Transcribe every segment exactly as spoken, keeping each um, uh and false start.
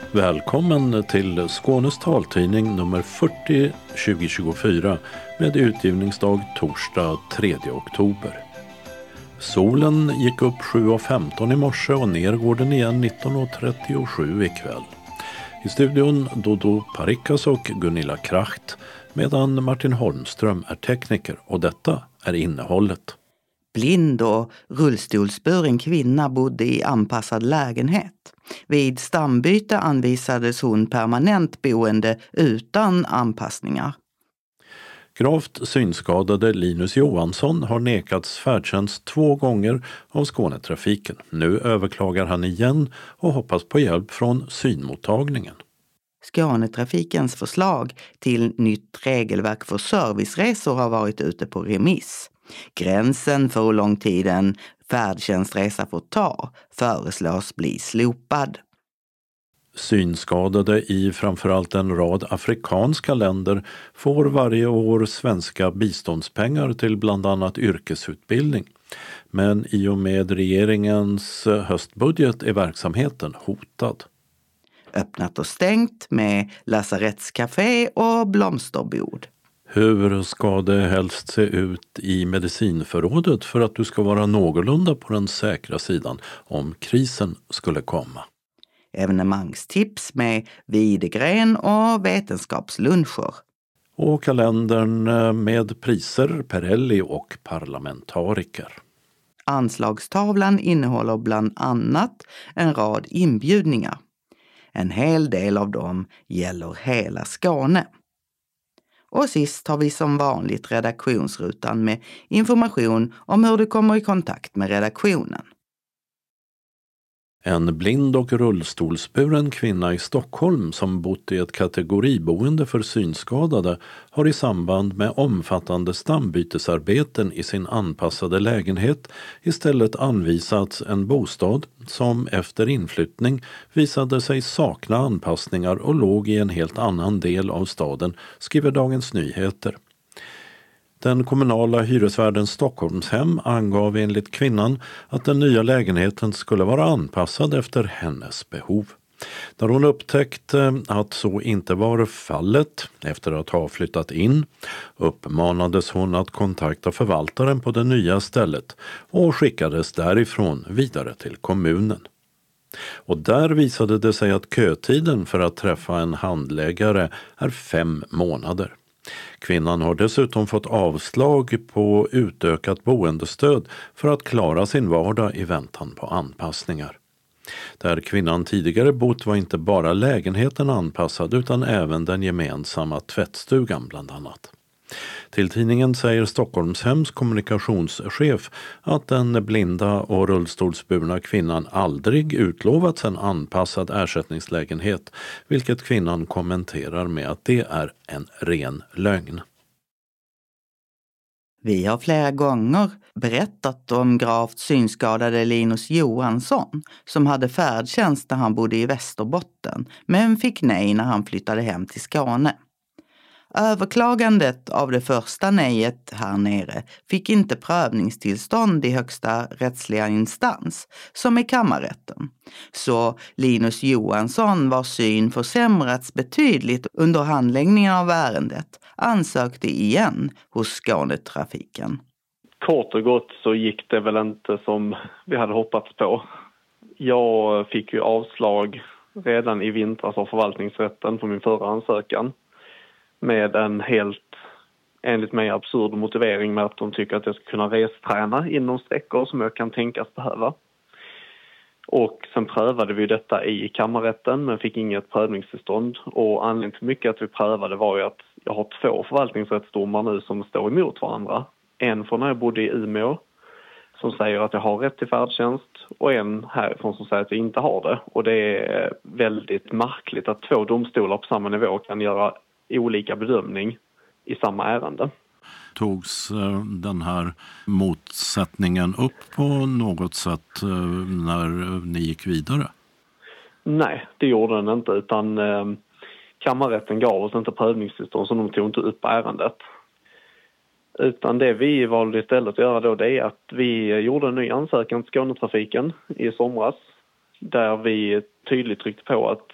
Välkommen till Skånes taltidning nummer fyrtio tjugo tjugofyra med utgivningsdag torsdag tredje oktober. Solen gick upp sju och femton i morse och ner går den igen nitton och trettiosju ikväll. I studion Dodo Parikas och Gunilla Kracht, medan Martin Holmström är tekniker, och detta är innehållet. Blind och rullstolsburen kvinna bodde i anpassad lägenhet. Vid stambyte anvisades hon permanent boende utan anpassningar. Gravt synskadade Linus Johansson har nekats färdtjänst två gånger av Skånetrafiken. Nu överklagar han igen och hoppas på hjälp från synmottagningen. Skånetrafikens förslag till nytt regelverk för serviceresor har varit ute på remiss. Gränsen för hur lång tid en färdtjänstresa får ta föreslås bli slopad. Synskadade i framförallt en rad afrikanska länder får varje år svenska biståndspengar till bland annat yrkesutbildning. Men i och med regeringens höstbudget är verksamheten hotad. Öppnat och stängt med lasarettscafé och blomsterbord. Hur ska det helst se ut i medicinförrådet för att du ska vara någorlunda på den säkra sidan om krisen skulle komma? Evenemangstips med Videgren och vetenskapsluncher. Och kalendern med priser, Perelli och parlamentariker. Anslagstavlan innehåller bland annat en rad inbjudningar. En hel del av dem gäller hela Skåne. Och sist har vi som vanligt redaktionsrutan med information om hur du kommer i kontakt med redaktionen. En blind och rullstolsburen kvinna i Stockholm som bott i ett kategoriboende för synskadade har i samband med omfattande stambytesarbeten i sin anpassade lägenhet istället anvisats en bostad som efter inflyttning visade sig sakna anpassningar och låg i en helt annan del av staden, skriver Dagens Nyheter. Den kommunala hyresvärden Stockholmshem angav enligt kvinnan att den nya lägenheten skulle vara anpassad efter hennes behov. När hon upptäckte att så inte var fallet efter att ha flyttat in uppmanades hon att kontakta förvaltaren på det nya stället och skickades därifrån vidare till kommunen. Och där visade det sig att kötiden för att träffa en handläggare är fem månader. Kvinnan har dessutom fått avslag på utökat boendestöd för att klara sin vardag i väntan på anpassningar. Där kvinnan tidigare bott var inte bara lägenheten anpassad utan även den gemensamma tvättstugan bland annat. Till tidningen säger Stockholmshems kommunikationschef att den blinda och rullstolsburna kvinnan aldrig utlovats en anpassad ersättningslägenhet, vilket kvinnan kommenterar med att det är en ren lögn. Vi har flera gånger berättat om gravt synskadade Linus Johansson som hade färdtjänst när han bodde i Västerbotten men fick nej när han flyttade hem till Skåne. Överklagandet av det första nejet här nere fick inte prövningstillstånd i högsta rättsliga instans, som i kammarrätten. Så Linus Johansson, vars syn försämrats betydligt under handläggningen av ärendet, ansökte igen hos Skånetrafiken. Kort och gott så gick det väl inte som vi hade hoppats på. Jag fick ju avslag redan i vintras av förvaltningsrätten på min förra ansökan. Med en helt, enligt mig, absurd motivering med att de tycker att jag ska kunna resträna inom sträckor som jag kan tänkas behöva. Och sen prövade vi detta i kammarrätten men fick inget prövningstillstånd. Och anledningen till mycket att vi prövade var ju att jag har två förvaltningsrättsdomar nu som står emot varandra. En från när jag bodde i Umeå som säger att jag har rätt till färdtjänst och en härifrån som säger att jag inte har det. Och det är väldigt märkligt att två domstolar på samma nivå kan göra olika bedömning i samma ärende. Togs den här motsättningen upp på något sätt när ni gick vidare? Nej, det gjorde den inte, utan eh, kammarrätten gav oss inte prövningstillstånd så de tog inte upp ärendet. Utan det vi valde istället att göra då, det är att vi gjorde en ny ansökan till Skånetrafiken i somras där vi tydligt tryckte på att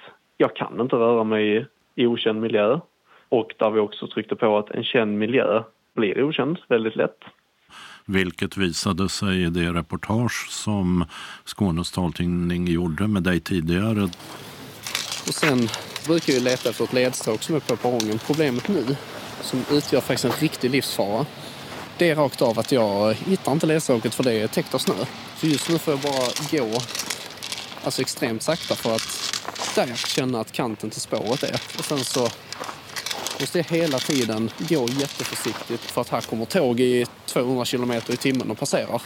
jag kan inte röra mig i okänd miljö. Och där vi också tryckte på att en känd miljö blir okänd väldigt lätt. Vilket visade sig i det reportage som Skånes taltidning gjorde med dig tidigare. Och sen brukar jag leta efter ett ledstråk som är på perrongen. Problemet nu, som utgör faktiskt en riktig livsfara, det är rakt av att jag hittar inte ledstråket för det är täckt av snö. Så just nu får jag bara gå alltså extremt sakta för att där jag känner att kanten till spåret är. Och sen så måste jag hela tiden gå jätteförsiktigt för att här kommer tåg i tvåhundra kilometer i timmen och passerar.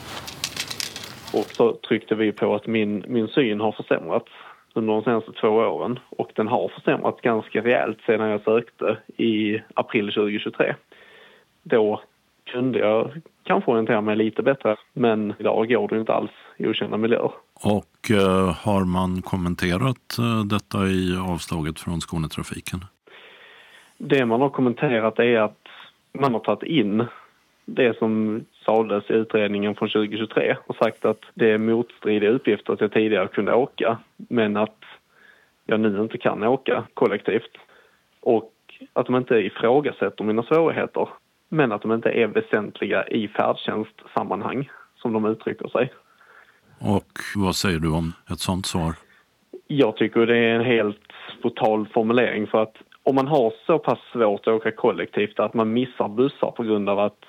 Och så tryckte vi på att min, min syn har försämrats under de senaste två åren. Och den har försämrats ganska rejält sedan jag sökte i april tjugohundratjugotre. Då kunde jag kanske orientera mig lite bättre, men idag går det inte alls i okända miljöer. Och eh, har man kommenterat eh, detta i avslaget från Skånetrafiken? Det man har kommenterat är att man har tagit in det som sades i utredningen från tjugohundratjugotre och sagt att det är motstridiga uppgifter att jag tidigare kunde åka, men att jag nu inte kan åka kollektivt. Och att de inte ifrågasätter mina svårigheter, men att de inte är väsentliga i färdtjänstsammanhang, som de uttrycker sig. Och vad säger du om ett sånt svar? Jag tycker det är en helt total formulering, för att om man har så pass svårt att åka kollektivt att man missar bussar på grund av att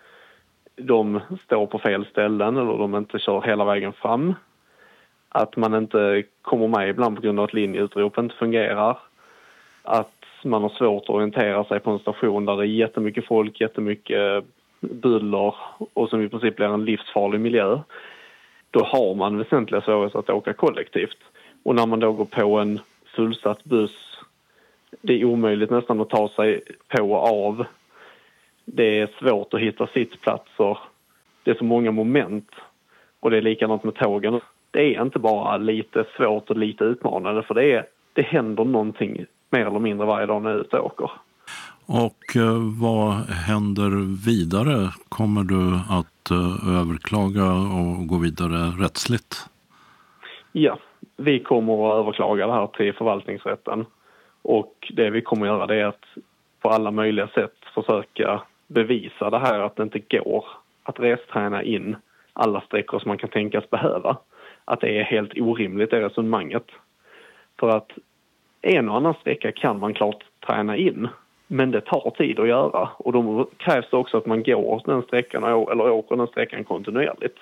de står på fel ställen eller de inte kör hela vägen fram, att man inte kommer med ibland på grund av att linjeutrop inte fungerar, att man har svårt att orientera sig på en station där det är jättemycket folk, jättemycket buller och som i princip blir en livsfarlig miljö, då har man väsentliga svårigheter att åka kollektivt. Och när man då går på en fullsatt buss, det är omöjligt nästan att ta sig på och av. Det är svårt att hitta sittplatser. Det är så många moment. Och det är likadant med tågen. Det är inte bara lite svårt och lite utmanande, för det, är, det händer någonting mer eller mindre varje dag när jag är ute och åker. Och eh, vad händer vidare? Kommer du att eh, överklaga och gå vidare rättsligt? Ja, vi kommer att överklaga det här till förvaltningsrätten. Och det vi kommer att göra, det är att på alla möjliga sätt försöka bevisa det här, att det inte går att resträna in alla sträckor som man kan tänkas behöva. Att det är helt orimligt, det resonemanget. För att en och annan sträcka kan man klart träna in, men det tar tid att göra. Och då krävs det också att man går den sträckan eller åker den sträckan kontinuerligt.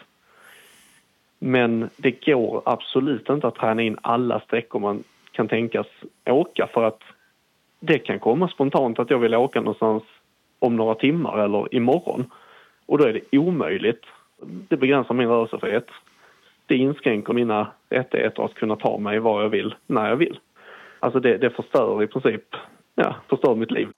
Men det går absolut inte att träna in alla sträckor man kan tänkas åka, för att det kan komma spontant att jag vill åka någonstans om några timmar eller imorgon. Och då är det omöjligt. Det begränsar min rörelsefrihet. Det inskränker mina rättigheter att kunna ta mig var jag vill, när jag vill. Alltså det, det förstör i princip, ja, förstör mitt liv.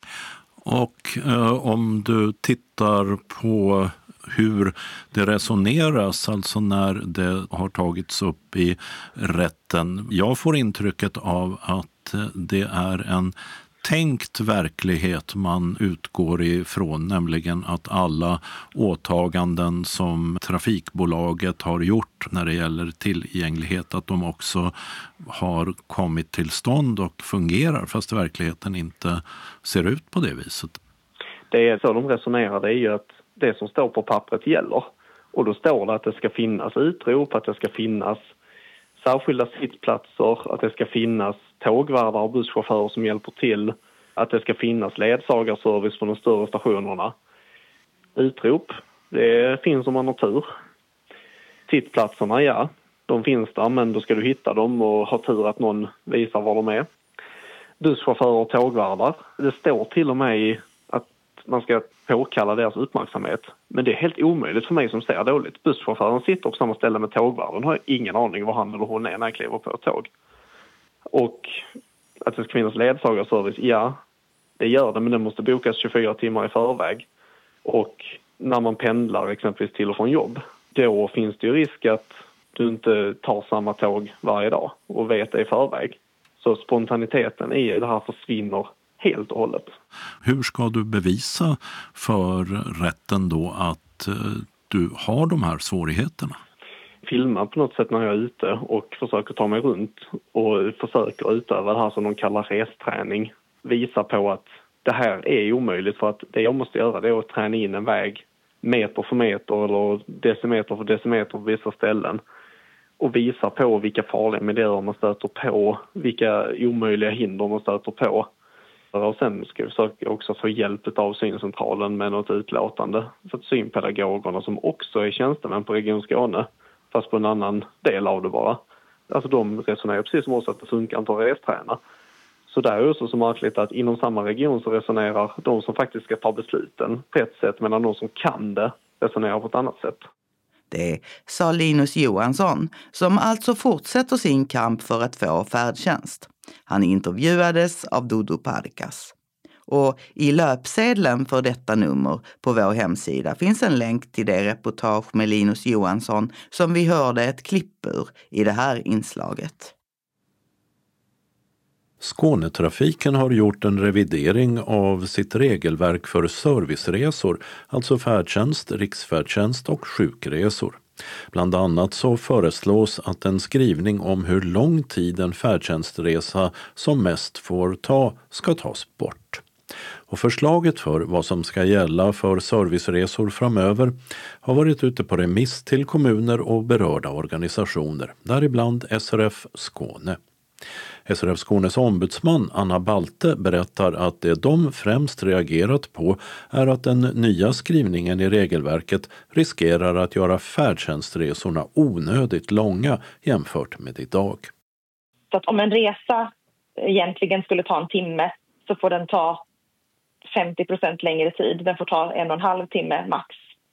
Och eh, om du tittar på hur det resoneras, alltså när det har tagits upp i rätten. Jag får intrycket av att det är en tänkt verklighet man utgår ifrån, nämligen att alla åtaganden som trafikbolaget har gjort när det gäller tillgänglighet, att de också har kommit till stånd och fungerar, fast verkligheten inte ser ut på det viset. Det är så de resonerar, det är ju att det som står på pappret gäller. Och då står det att det ska finnas utrop, att det ska finnas särskilda sittplatser, att det ska finnas tågvärdar och busschaufförer som hjälper till, att det ska finnas ledsagarservice på de större stationerna. Utrop, det finns om man har tur. Sittplatserna, ja, de finns där, men då ska du hitta dem och ha tur att någon visar var de är. Busschaufförer och tågvärdar, det står till och med i att man ska påkalla deras uppmärksamhet. Men det är helt omöjligt för mig som ser dåligt. Busschauffören sitter på samma ställe med tågvärden, har ingen aning var han eller hon är när jag kliver på ett tåg. Och att det ska finnas ledsagarservice, ja, det gör det, men det måste bokas tjugofyra timmar i förväg. Och när man pendlar exempelvis till och från jobb, då finns det ju risk att du inte tar samma tåg varje dag och vet det i förväg. Så spontaniteten i det här försvinner helt och hållet. Hur ska du bevisa för rätten då att eh, du har de här svårigheterna? filma på något sätt när jag är ute och försöker ta mig runt och försöker utöva det här som de kallar resträning. Visa på att det här är omöjligt, för att det jag måste göra det är att träna in en väg meter för meter eller decimeter för decimeter på vissa ställen och visa på vilka farliga miljöer man stöter på, vilka omöjliga hinder man stöter på. Och sen ska vi försöka också få hjälp av syncentralen med något utlåtande för att synpedagogerna, som också är tjänstemän på Region Skåne, fast på en annan del av det bara. Alltså de resonerar precis som oss att det funkar inte att resträna. Så det är också så märkligt att inom samma region så resonerar de som faktiskt ska ta besluten på ett sätt, medan de som kan det resonerar på ett annat sätt. Det sa Linus Johansson, som alltså fortsätter sin kamp för att få färdtjänst. Han intervjuades av Dodo Parkas. Och i löpsedeln för detta nummer på vår hemsida finns en länk till det reportage med Linus Johansson som vi hörde ett klipp ur i det här inslaget. Skånetrafiken har gjort en revidering av sitt regelverk för serviceresor, alltså färdtjänst, riksfärdtjänst och sjukresor. Bland annat så föreslås att en skrivning om hur lång tid en färdtjänstresa som mest får ta ska tas bort. Och förslaget för vad som ska gälla för serviceresor framöver har varit ute på remiss till kommuner och berörda organisationer, däribland S R F Skåne. S R F Skånes ombudsman Anna Balte berättar att det de främst reagerat på är att den nya skrivningen i regelverket riskerar att göra färdtjänstresorna onödigt långa jämfört med idag. Så att om en resa egentligen skulle ta en timme så får den ta femtio procent längre tid. Den får ta en och en halv timme max.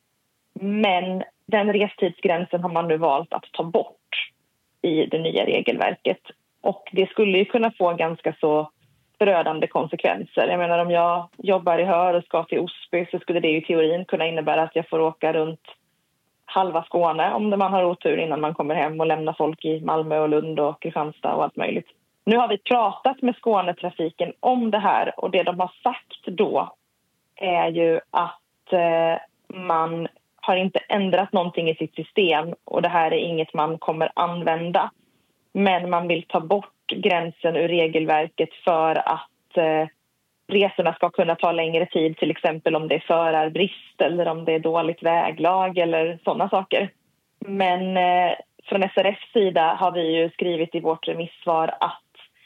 Men den restidsgränsen har man nu valt att ta bort i det nya regelverket. Och det skulle ju kunna få ganska så förödande konsekvenser. Jag menar, om jag jobbar i Hör och ska till Osby så skulle det i teorin kunna innebära att jag får åka runt halva Skåne om man har otur innan man kommer hem och lämnar folk i Malmö och Lund och Kristianstad och allt möjligt. Nu har vi pratat med Skånetrafiken om det här och det de har sagt då är ju att eh, man har inte ändrat någonting i sitt system och det här är inget man kommer använda. Men man vill ta bort gränsen ur regelverket för att eh, resorna ska kunna ta längre tid, till exempel om det är förarbrist eller om det är dåligt väglag eller sådana saker. Men eh, från S R F:s sida har vi ju skrivit i vårt remissvar att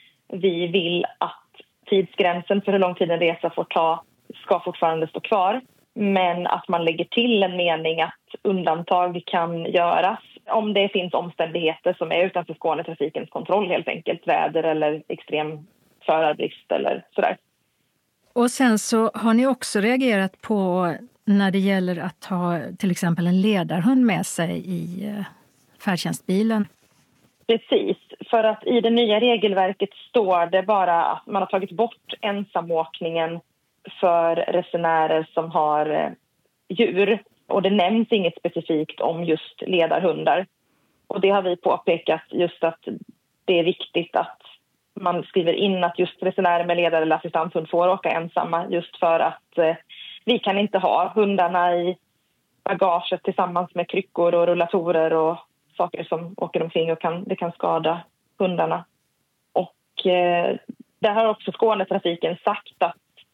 vi vill att tidsgränsen för hur lång tid en resa får ta ska fortfarande stå kvar. Men att man lägger till en mening att undantag kan göras om det finns omständigheter som är utanför Skånetrafikens kontroll, helt enkelt väder eller extrem förarbrist eller sådär. Och sen så har ni också reagerat på när det gäller att ha till exempel en ledarhund med sig i färdtjänstbilen. Precis, för att i det nya regelverket står det bara att man har tagit bort ensamåkningen för resenärer som har djur. Och det nämns inget specifikt om just ledarhundar. Och det har vi påpekat just att det är viktigt att man skriver in att just resenärer med ledare eller assistanshund får åka ensamma. Just för att eh, vi kan inte ha hundarna i bagaget tillsammans med kryckor och rullatorer och saker som åker omkring och kan, det kan skada hundarna. Och eh, där har också Skånetrafiken sagt att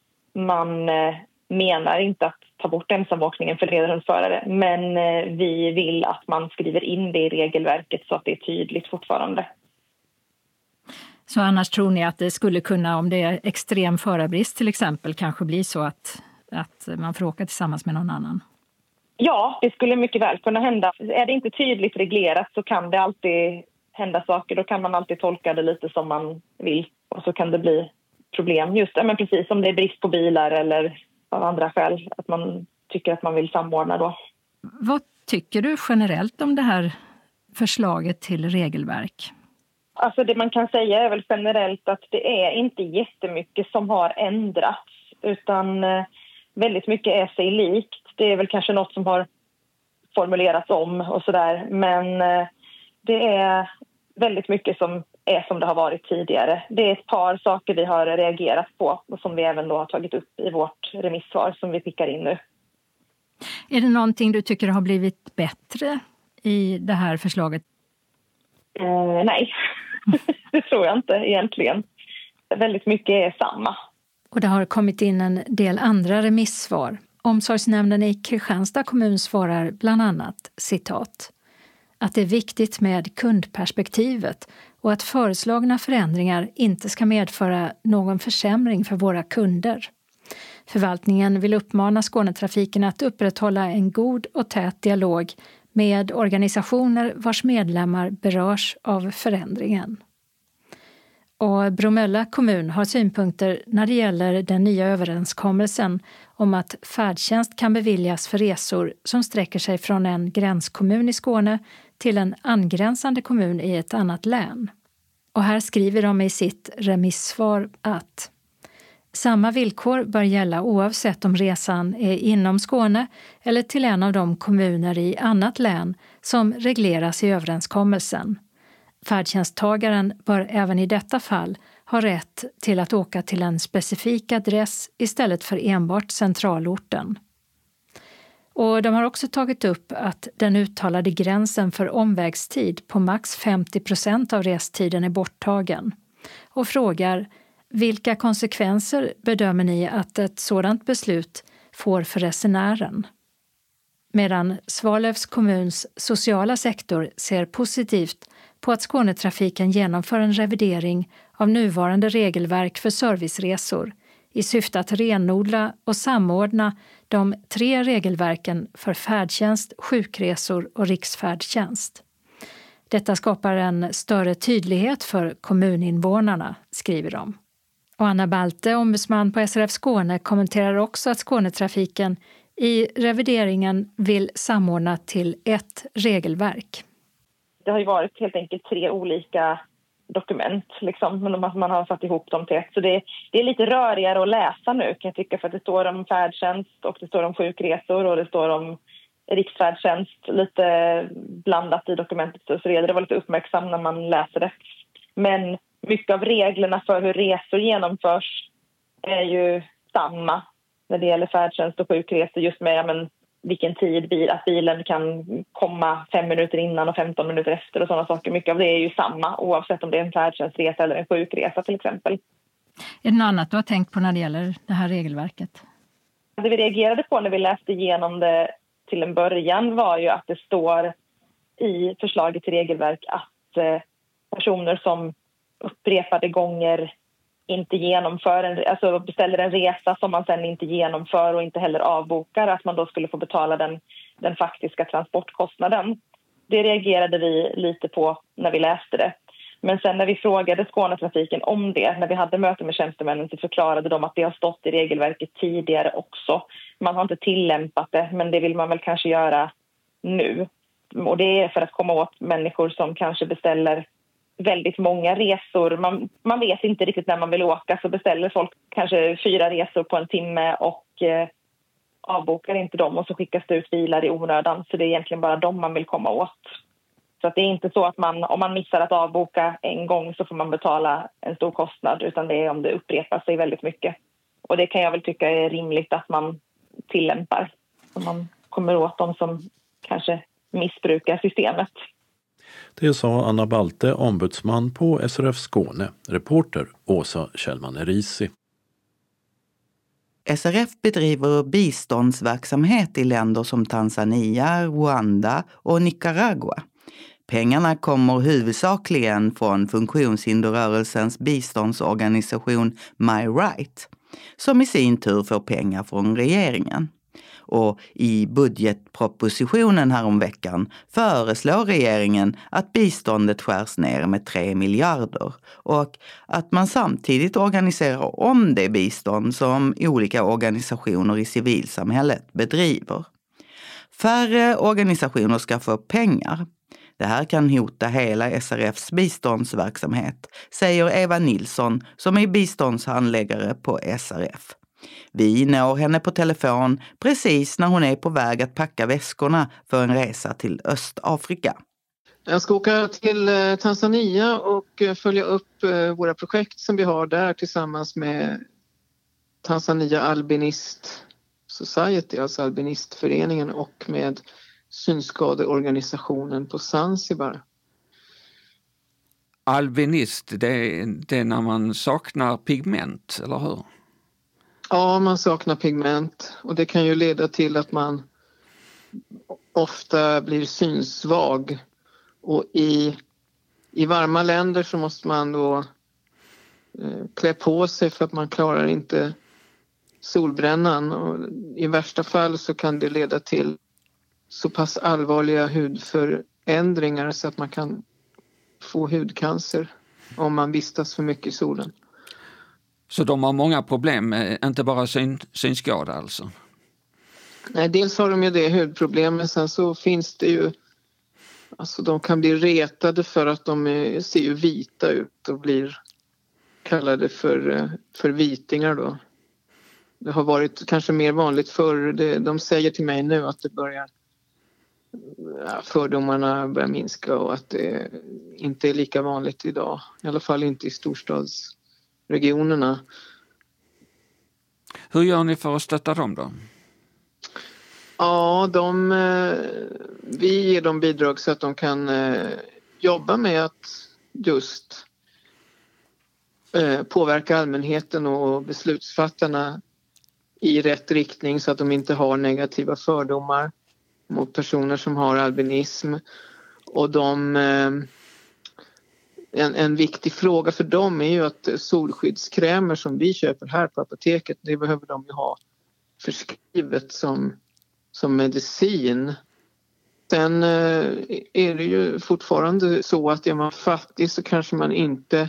man eh, menar inte att ta bort ensamåkningen för ledarhundsförare, men eh, vi vill att man skriver in det i regelverket så att det är tydligt fortfarande. Så annars tror ni att det skulle kunna, om det är extrem förarbrist till exempel, kanske bli så att, att man får åka tillsammans med någon annan? Ja, det skulle mycket väl kunna hända. Är det inte tydligt reglerat så kan det alltid hända saker. Då kan man alltid tolka det lite som man vill och så kan det bli problem. Just men precis som det är brist på bilar eller av andra skäl att man tycker att man vill samordna då. Vad tycker du generellt om det här förslaget till regelverk? Alltså det man kan säga är väl generellt att det är inte jättemycket som har ändrats utan väldigt mycket är sig likt. Det är väl kanske något som har formulerats om och sådär, men det är väldigt mycket som är som det har varit tidigare. Det är ett par saker vi har reagerat på och som vi även då har tagit upp i vårt remissvar som vi skickar in nu. Är det någonting du tycker har blivit bättre i det här förslaget? Eh, nej, det tror jag inte egentligen. Väldigt mycket är samma. Och det har kommit in en del andra remissvar. Omsorgsnämnden i Kristianstad kommun svarar bland annat, citat, att det är viktigt med kundperspektivet och att föreslagna förändringar inte ska medföra någon försämring för våra kunder. Förvaltningen vill uppmana Skånetrafiken att upprätthålla en god och tät dialog med organisationer vars medlemmar berörs av förändringen. Och Bromölla kommun har synpunkter när det gäller den nya överenskommelsen om att färdtjänst kan beviljas för resor som sträcker sig från en gränskommun i Skåne till en angränsande kommun i ett annat län. Och här skriver de i sitt remissvar att samma villkor bör gälla oavsett om resan är inom Skåne eller till en av de kommuner i annat län som regleras i överenskommelsen. Färdtjänsttagaren bör även i detta fall ha rätt till att åka till en specifik adress istället för enbart centralorten. Och de har också tagit upp att den uttalade gränsen för omvägstid på max femtio procent av restiden är borttagen. Och frågar, vilka konsekvenser bedömer ni att ett sådant beslut får för resenären? Medan Svalövs kommuns sociala sektor ser positivt på att Skånetrafiken genomför en revidering av nuvarande regelverk för serviceresor i syfte att renodla och samordna de tre regelverken för färdtjänst, sjukresor och riksfärdtjänst. Detta skapar en större tydlighet för kommuninvånarna, skriver de. Och Anna Balte, ombudsman på S R F Skåne, kommenterar också att Skånetrafiken i revideringen vill samordna till ett regelverk. Det har ju varit helt enkelt tre olika dokument, liksom, men man har satt ihop dem till ett. Så det, det är lite rörigare att läsa nu, kan jag tycka, för att det står om färdtjänst och det står om sjukresor och det står om riksfärdtjänst lite blandat i dokumentet. Så det var lite uppmärksam när man läser det. Men mycket av reglerna för hur resor genomförs är ju samma när det gäller färdtjänst och sjukresor, just med men, vilken tid bil, att bilen kan komma fem minuter innan och femton minuter efter och sådana saker. Mycket av det är ju samma oavsett om det är en färdtjänstresa eller en sjukresa till exempel. Är det något annat du har tänkt på när det gäller det här regelverket? Det vi reagerade på när vi läste igenom det till en början var ju att det står i förslaget till regelverk att eh, personer som upprepade gånger inte genomför en, alltså beställer en resa som man sen inte genomför och inte heller avbokar, att man då skulle få betala den, den faktiska transportkostnaden. Det reagerade vi lite på när vi läste det. Men sen när vi frågade Skånetrafiken om det, när vi hade möte med tjänstemännen, så förklarade de att det har stått i regelverket tidigare också. Man har inte tillämpat det, men det vill man väl kanske göra nu. Och det är för att komma åt människor som kanske beställer väldigt många resor. Man, man vet inte riktigt när man vill åka, så beställer folk kanske fyra resor på en timme och eh, avbokar inte dem, och så skickas det ut bilar i onödan. Så det är egentligen bara dem man vill komma åt. Så att det är inte så att man, om man missar att avboka en gång så får man betala en stor kostnad, utan det är om det upprepar sig väldigt mycket. Och det kan jag väl tycka är rimligt att man tillämpar. Så man kommer åt dem som kanske missbrukar systemet. Det sa Anna Balte, ombudsman på S R F Skåne. Reporter Åsa Kjellman-Erisi. S R F bedriver biståndsverksamhet i länder som Tanzania, Rwanda och Nicaragua. Pengarna kommer huvudsakligen från funktionshinderrörelsens biståndsorganisation My Right, som i sin tur får pengar från regeringen. Och i budgetpropositionen häromveckan föreslår regeringen att biståndet skärs ner med tre miljarder och att man samtidigt organiserar om det bistånd som olika organisationer i civilsamhället bedriver. Färre organisationer ska få pengar. Det här kan hota hela S R F:s biståndsverksamhet, säger Eva Nilsson som är biståndshandläggare på S R F. Vi når henne på telefon precis när hon är på väg att packa väskorna för en resa till Östafrika. Jag ska åka till Tanzania och följa upp våra projekt som vi har där tillsammans med Tanzania Albinist Society, alltså Albinistföreningen, och med synskadeorganisationen på Zanzibar. Albinist, det, det är när man saknar pigment, eller hur? Ja, man saknar pigment och det kan ju leda till att man ofta blir synsvag. Och i, i varma länder så måste man då eh, klä på sig för att man klarar inte solbrännan. Och i värsta fall så kan det leda till så pass allvarliga hudförändringar så att man kan få hudcancer om man vistas för mycket i solen. Så de har många problem, inte bara syn, synskada alltså? Nej, dels har de ju det hudproblem, men sen så finns det ju, alltså de kan bli retade för att de är, ser ju vita ut och blir kallade för, för vitingar då. Det har varit kanske mer vanligt förr. Det, de säger till mig nu att det börjar, ja, fördomarna börjar minska och att det inte är lika vanligt idag. I alla fall inte i storstadsregionerna. Hur gör ni för att stötta dem då? Ja, de, vi ger dem bidrag så att de kan jobba med att just påverka allmänheten och beslutsfattarna i rätt riktning så att de inte har negativa fördomar mot personer som har albinism. Och de, en, en viktig fråga för dem är ju att solskyddskrämer som vi köper här på apoteket, det behöver de ju ha förskrivet som, som medicin. Sen är det ju fortfarande så att är man fattig så kanske man inte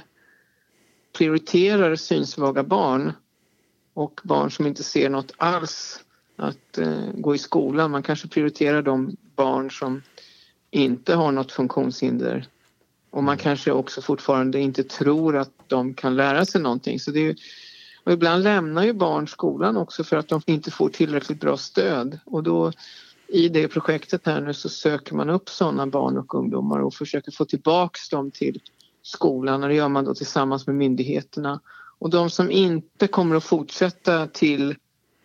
prioriterar synsvaga barn och barn som inte ser något alls att eh, gå i skolan. Man kanske prioriterar de barn som inte har något funktionshinder. Och man kanske också fortfarande inte tror att de kan lära sig någonting. Så det är ju, och ibland lämnar ju barn skolan också för att de inte får tillräckligt bra stöd. Och då i det projektet här nu så söker man upp sådana barn och ungdomar och försöker få tillbaks dem till skolan. Och det gör man då tillsammans med myndigheterna. Och de som inte kommer att fortsätta till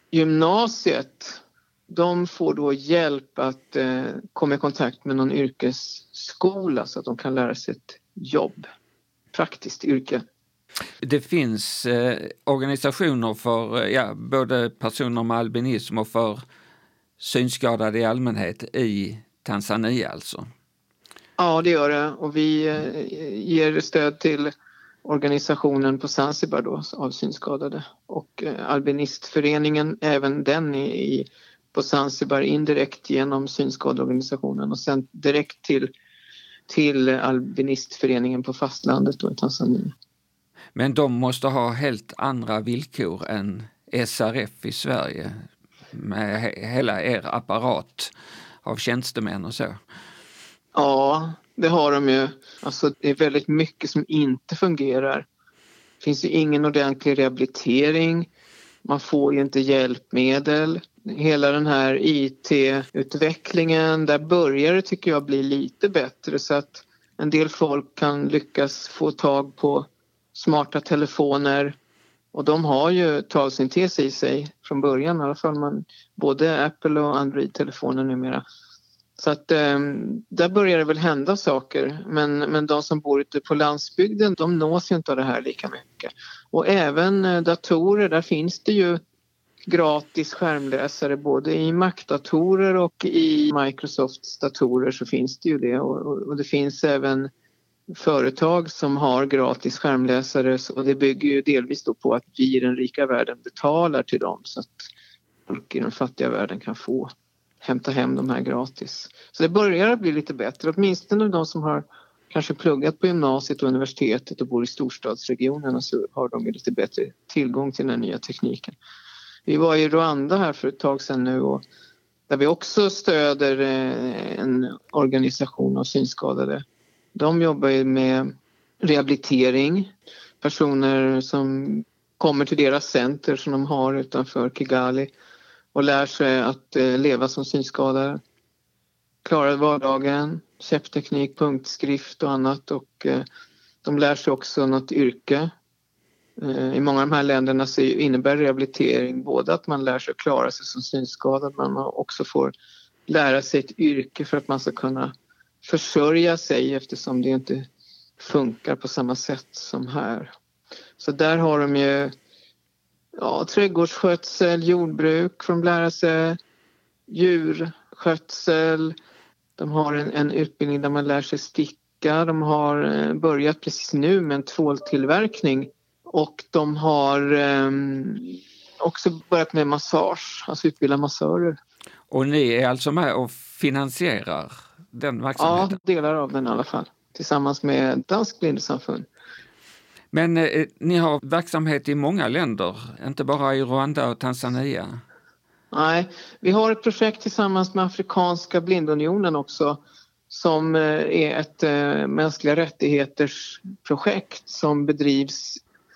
gymnasiet, de får då hjälp att eh, komma i kontakt med någon yrkesskola så att de kan lära sig ett jobb, praktiskt yrke. Det finns eh, organisationer för ja, både personer med albinism och för synskadade i allmänhet i Tanzania alltså? Ja, det gör det. Och vi eh, ger stöd till organisationen på Zanzibar då, av synskadade. Och eh, albinistföreningen, även den i, i, på Zanzibar indirekt genom synskadeorganisationen och sen direkt till, till albinistföreningen på fastlandet då i Tanzania. Men de måste ha helt andra villkor än S R F i Sverige med he- hela er apparat av tjänstemän och så. Ja, det har de ju. Alltså det är väldigt mycket som inte fungerar. Det finns ju ingen ordentlig rehabilitering. Man får ju inte hjälpmedel. Hela den här I T-utvecklingen, där börjar det tycker jag bli lite bättre så att en del folk kan lyckas få tag på smarta telefoner. Och de har ju talsyntes i sig från början i alla fall. Man, både Apple och Android-telefoner numera. Så att eh, där börjar det väl hända saker. Men, men de som bor ute på landsbygden, de nås ju inte av det här lika mycket. Och även eh, datorer, där finns det ju gratis skärmläsare både i Mac-datorer och i Microsofts datorer så finns det ju det. Och, och, och det finns även företag som har gratis skärmläsare och det bygger ju delvis då på att vi i den rika världen betalar till dem så att folk i den fattiga världen kan få hämta hem de här gratis. Så det börjar bli lite bättre, åtminstone de som har kanske pluggat på gymnasiet och universitetet och bor i storstadsregionerna så har de lite bättre tillgång till den här nya tekniken. Vi var i Rwanda här för ett tag sedan nu och där vi också stöder en organisation av synskadade. De jobbar ju med rehabilitering, personer som kommer till deras center som de har utanför Kigali och lär sig att leva som synskadade, klarar vardagen, käppteknik, punktskrift och annat och de lär sig också något yrke. I många av de här länderna så innebär rehabilitering både att man lär sig att klara sig som synskadad men man också får lära sig ett yrke för att man ska kunna försörja sig, eftersom det inte funkar på samma sätt som här. Så där har de ju ja, trädgårdsskötsel, jordbruk, får de lära sig djurskötsel. De har en, en utbildning där man lär sig sticka. De har börjat precis nu med en tvåltillverkning. Och de har eh, också börjat med massage, alltså utbilda massörer. Och ni är alltså med och finansierar den verksamheten? Ja, delar av den i alla fall. Tillsammans med Dansk Blindesamfund. Men eh, ni har verksamhet i många länder, inte bara i Rwanda och Tanzania? Nej, vi har ett projekt tillsammans med Afrikanska blindunionen också, som eh, är ett eh, mänskliga rättigheters projekt som bedrivs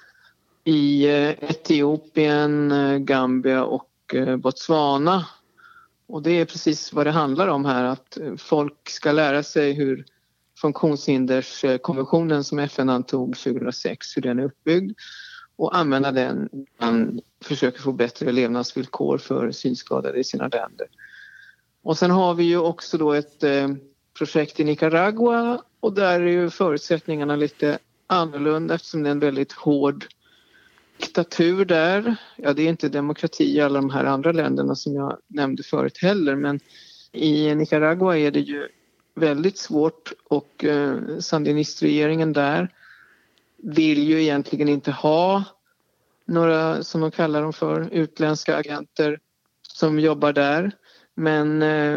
i eh, Etiopien, eh, Gambia och eh, Botswana. Och det är precis vad det handlar om här, att folk ska lära sig hur funktionshinderskonventionen som F N antog tjugohundrasex, hur den är uppbyggd, och använda den. Man försöker få bättre levnadsvillkor för synskadade i sina länder. Och sen har vi ju också då ett eh, projekt i Nicaragua, och där är ju förutsättningarna lite annorlunda eftersom det är en väldigt hård diktatur där. Ja, det är inte demokrati i alla de här andra länderna som jag nämnde förut heller, men i Nicaragua är det ju väldigt svårt, och eh, sandinistregeringen där vill ju egentligen inte ha några, som de kallar dem för, utländska agenter som jobbar där. Men eh,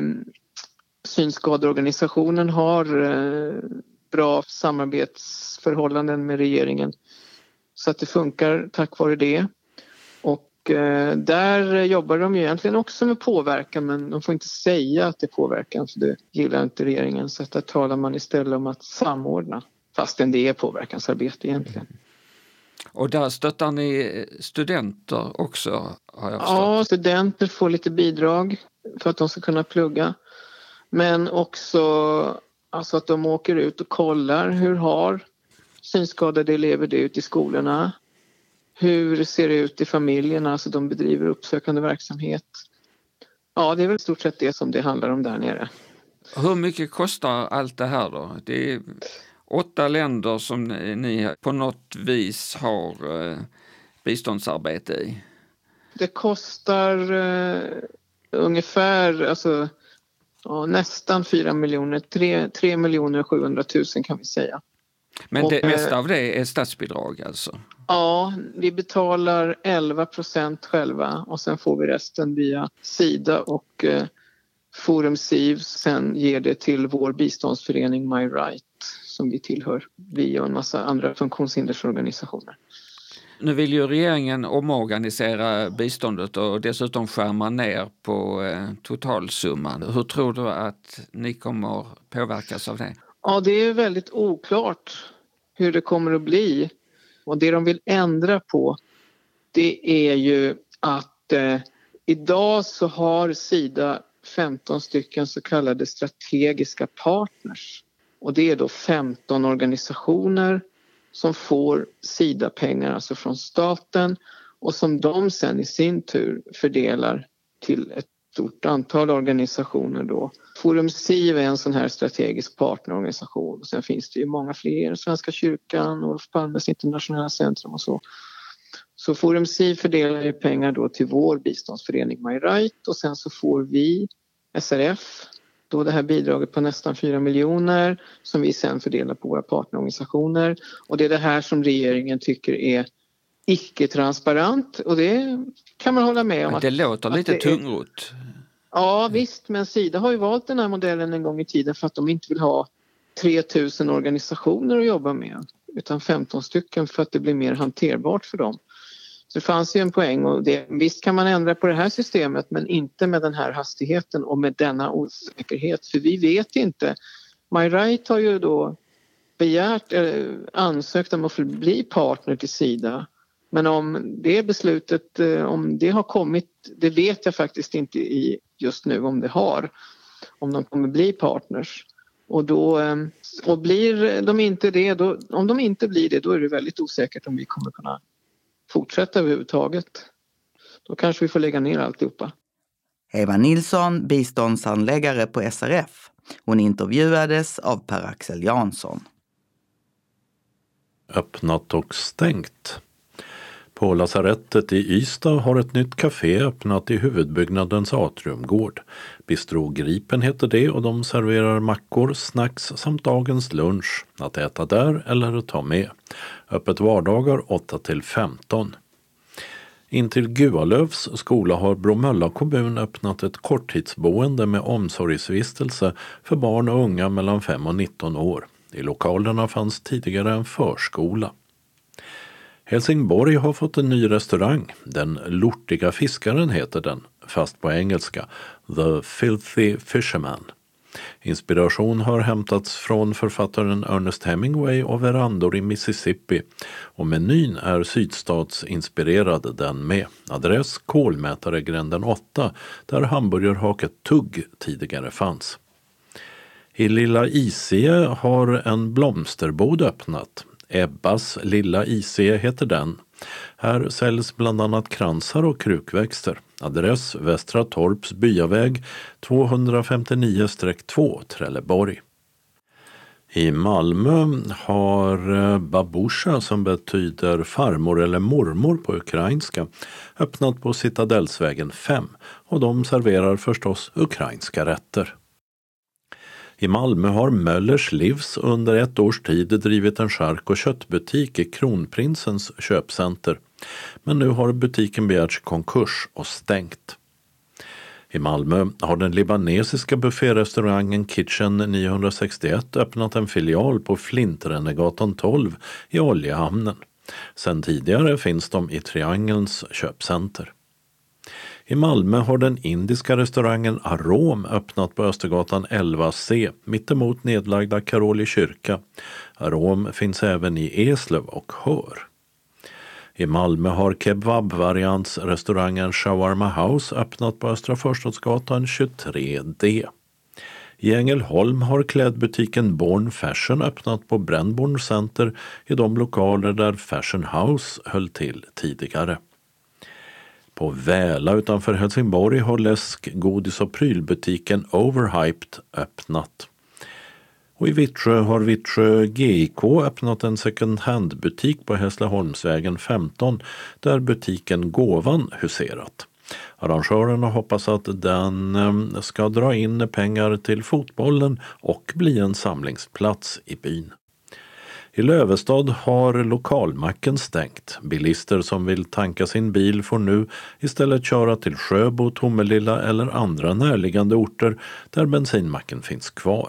synskadeorganisationen har eh, bra samarbetsförhållanden med regeringen, så att det funkar tack vare det. Och eh, där jobbar de ju egentligen också med påverkan, men de får inte säga att det är påverkan, för det gillar inte regeringen. Så att där talar man istället om att samordna, fastän det är påverkansarbete egentligen. Och där stöttar ni studenter också, har jag förstått? Ja, studenter får lite bidrag för att de ska kunna plugga. Men också alltså att de åker ut och kollar hur har synskadade elever det ut i skolorna. Hur ser det ut i familjerna, alltså de bedriver uppsökande verksamhet. Ja, det är väl i stort sett det som det handlar om där nere. Hur mycket kostar allt det här då? Det är åtta länder som ni på något vis har eh, biståndsarbete i. Det kostar eh, ungefär, alltså ja, nästan fyra miljoner, tre miljoner sjuhundratusen kan vi säga. Men och, det mesta av det är statsbidrag alltså? Ja, vi betalar elva procent själva, och sen får vi resten via Sida och eh, Forum Siv. Sen ger det till vår biståndsförening My Right som vi tillhör. Vi och en massa andra funktionshindersorganisationer. Nu vill ju regeringen omorganisera biståndet och dessutom skärma ner på eh, totalsumman. Hur tror du att ni kommer påverkas av det? Ja, det är väldigt oklart hur det kommer att bli. Och det de vill ändra på, det är ju att eh, idag så har Sida femton stycken så kallade strategiska partners. Och det är då femton organisationer som får Sida-pengar, alltså från staten, och som de sen i sin tur fördelar till ett stort antal organisationer då. Forum Siv är en sån här strategisk partnerorganisation. Och sen finns det ju många fler, Svenska kyrkan, Olof Palmes internationella centrum och så. Så Forum Siv fördelar ju pengar då till vår biståndsförening My Right, och sen så får vi S R F då det här bidraget på nästan fyra miljoner som vi sen fördelar på våra partnerorganisationer. Och det är det här som regeringen tycker är icke-transparent, och det kan man hålla med om. Men det att, låter att lite det tungrot. Är, ja visst, men Sida har ju valt den här modellen en gång i tiden för att de inte vill ha tre tusen organisationer att jobba med, utan femton stycken för att det blir mer hanterbart för dem. Så det fanns ju en poäng, och det, visst kan man ändra på det här systemet, men inte med den här hastigheten och med denna osäkerhet, för vi vet inte. My Right har ju då begärt, eh, ansökt om att få bli partner till Sida, men om det beslutet, eh, om det har kommit, det vet jag faktiskt inte i just nu om det har, om de kommer bli partners. Och då, eh, och blir de inte det, då, om de inte blir det, då är det väldigt osäkert om vi kommer kunna fortsätta överhuvudtaget. Då kanske vi får lägga ner alltihopa. Eva Nilsson, biståndshandläggare på S R F. Hon intervjuades av Per-Axel Jansson. Öppnat och stängt. På lasarettet i Ystad har ett nytt café öppnat i huvudbyggnadens atriumgård. Bistro Gripen heter det och de serverar mackor, snacks samt dagens lunch. Att äta där eller ta med. Öppet vardagar åtta till femton. Intill Gualövs skola har Bromölla kommun öppnat ett korttidsboende med omsorgsvistelse för barn och unga mellan fem och nitton år. I lokalerna fanns tidigare en förskola. Helsingborg har fått en ny restaurang. Den lortiga fiskaren heter den, fast på engelska. The Filthy Fisherman. Inspiration har hämtats från författaren Ernest Hemingway och verandor i Mississippi. Och menyn är sydstatsinspirerad den med. Adress Kolmätaregränden åtta, där hamburgerhaket Tugg tidigare fanns. I Lilla Isie har en blomsterbod öppnat. Ebbas Lilla Isie heter den. Här säljs bland annat kransar och krukväxter. Adress Västra Torps byaväg tvåhundrafemtionio två Trelleborg. I Malmö har babusha, som betyder farmor eller mormor på ukrainska, öppnat på Citadellsvägen fem och de serverar förstås ukrainska rätter. I Malmö har Möllers Livs under ett års tid drivit en chark- och köttbutik i Kronprinsens köpcenter. Men nu har butiken begärts konkurs och stängt. I Malmö har den libanesiska bufférestaurانgen Kitchen niohundrasextioett öppnat en filial på Flintrenegatan tolv i Oljehamnen. Sen tidigare finns de i Triangelns köpcenter. I Malmö har den indiska restaurangen Arom öppnat på Östergatan elva C, mittemot nedlagda Karoli kyrka. Arom finns även i Eslöv och Hör. I Malmö har kebab-variantsrestaurangen Shawarma House öppnat på Östra Förstadsgatan tjugotre D. I Ängelholm har klädbutiken Born Fashion öppnat på Brännborn Center i de lokaler där Fashion House höll till tidigare. På Väla utanför Helsingborg har läsk-, godis- och prylbutiken Overhyped öppnat. Och i Vittsjö har Vittsjö G I K öppnat en second hand-butik på Hässleholmsvägen femton där butiken Gåvan huserat. Arrangörerna hoppas att den ska dra in pengar till fotbollen och bli en samlingsplats i byn. I Lövestad har lokalmacken stängt. Bilister som vill tanka sin bil får nu istället köra till Sjöbo, Tomelilla eller andra närliggande orter där bensinmacken finns kvar.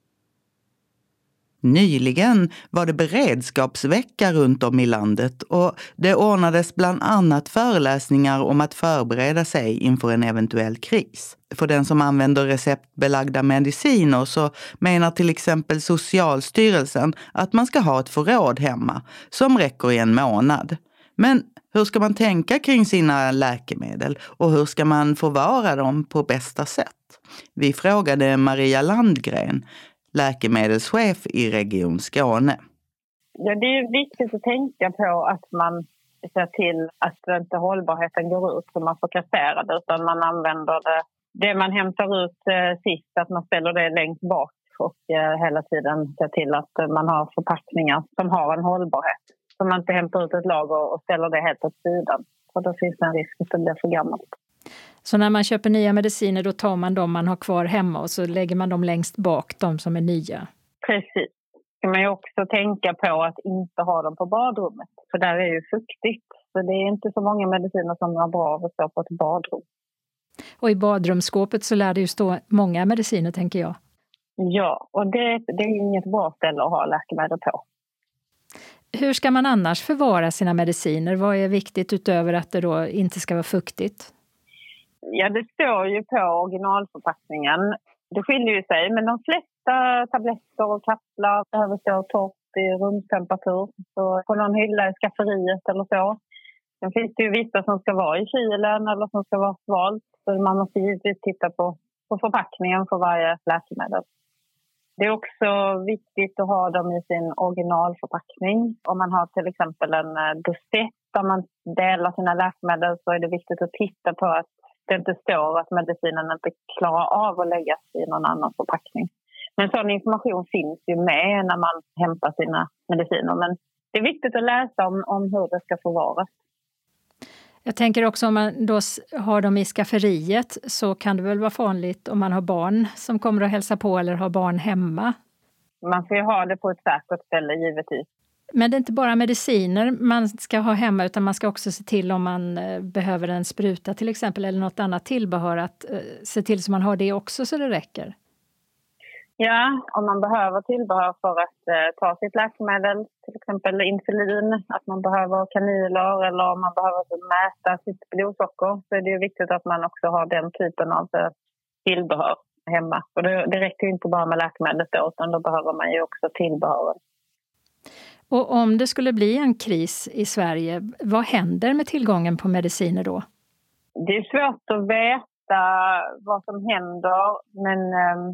Nyligen var det beredskapsvecka runt om i landet och det ordnades bland annat föreläsningar om att förbereda sig inför en eventuell kris. För den som använder receptbelagda mediciner så menar till exempel Socialstyrelsen att man ska ha ett förråd hemma som räcker i en månad. Men hur ska man tänka kring sina läkemedel och hur ska man förvara dem på bästa sätt? Vi frågade Maria Landgren, läkemedelschef i Region Skåne. Ja, det är viktigt att tänka på att man ser till att inte hållbarheten går ut så man får kassera det, utan man använder det, det man hämtar ut eh, sist, att man ställer det längst bak och eh, hela tiden ser till att man har förpackningar som har en hållbarhet. Så man inte hämtar ut ett lager och ställer det helt åt sidan. För då finns det en risk att det blir för gammalt. Så när man köper nya mediciner då tar man de man har kvar hemma och så lägger man dem längst bak, de som är nya? Precis. Ska man ju också tänka på att inte ha dem på badrummet. För där är ju fuktigt. Så det är inte så många mediciner som är bra av att stå på ett badrum. Och i badrumsskåpet så lär det ju stå många mediciner, tänker jag. Ja, och det, det är inget bra ställe att ha läkemedel på. Hur ska man annars förvara sina mediciner? Vad är viktigt utöver att det då inte ska vara fuktigt? Ja, det står ju på originalförpackningen. Det skiljer ju sig, men de flesta tabletter och kapslar behöver stå torrt i rumstemperatur. Så på någon hylla i skafferiet eller så. Sen finns det ju vissa som ska vara i kylen eller som ska vara svalt. Så man måste givetvis titta på, på förpackningen för varje läkemedel. Det är också viktigt att ha dem i sin originalförpackning. Om man har till exempel en dosett där man delar sina läkemedel så är det viktigt att titta på att det inte står att medicinen inte klarar av att läggas i någon annan förpackning. Men sån information finns ju med när man hämtar sina mediciner. Men det är viktigt att läsa om, om hur det ska förvaras. Jag tänker också om man då har dem i skafferiet så kan det väl vara vanligt om man har barn som kommer att hälsa på eller har barn hemma. Man får ju ha det på ett säkert ställe givetvis. Men det är inte bara mediciner man ska ha hemma utan man ska också se till om man behöver en spruta till exempel eller något annat tillbehör att se till så man har det också så det räcker. Ja, om man behöver tillbehör för att eh, ta sitt läkemedel, till exempel insulin, att man behöver kanyler eller om man behöver mäta sitt blodsocker så är det ju viktigt att man också har den typen av eh, tillbehör hemma. Och det, det räcker ju inte bara med läkemedlet då, utan då behöver man ju också tillbehör. Och om det skulle bli en kris i Sverige, vad händer med tillgången på mediciner då? Det är svårt att veta vad som händer, men eh,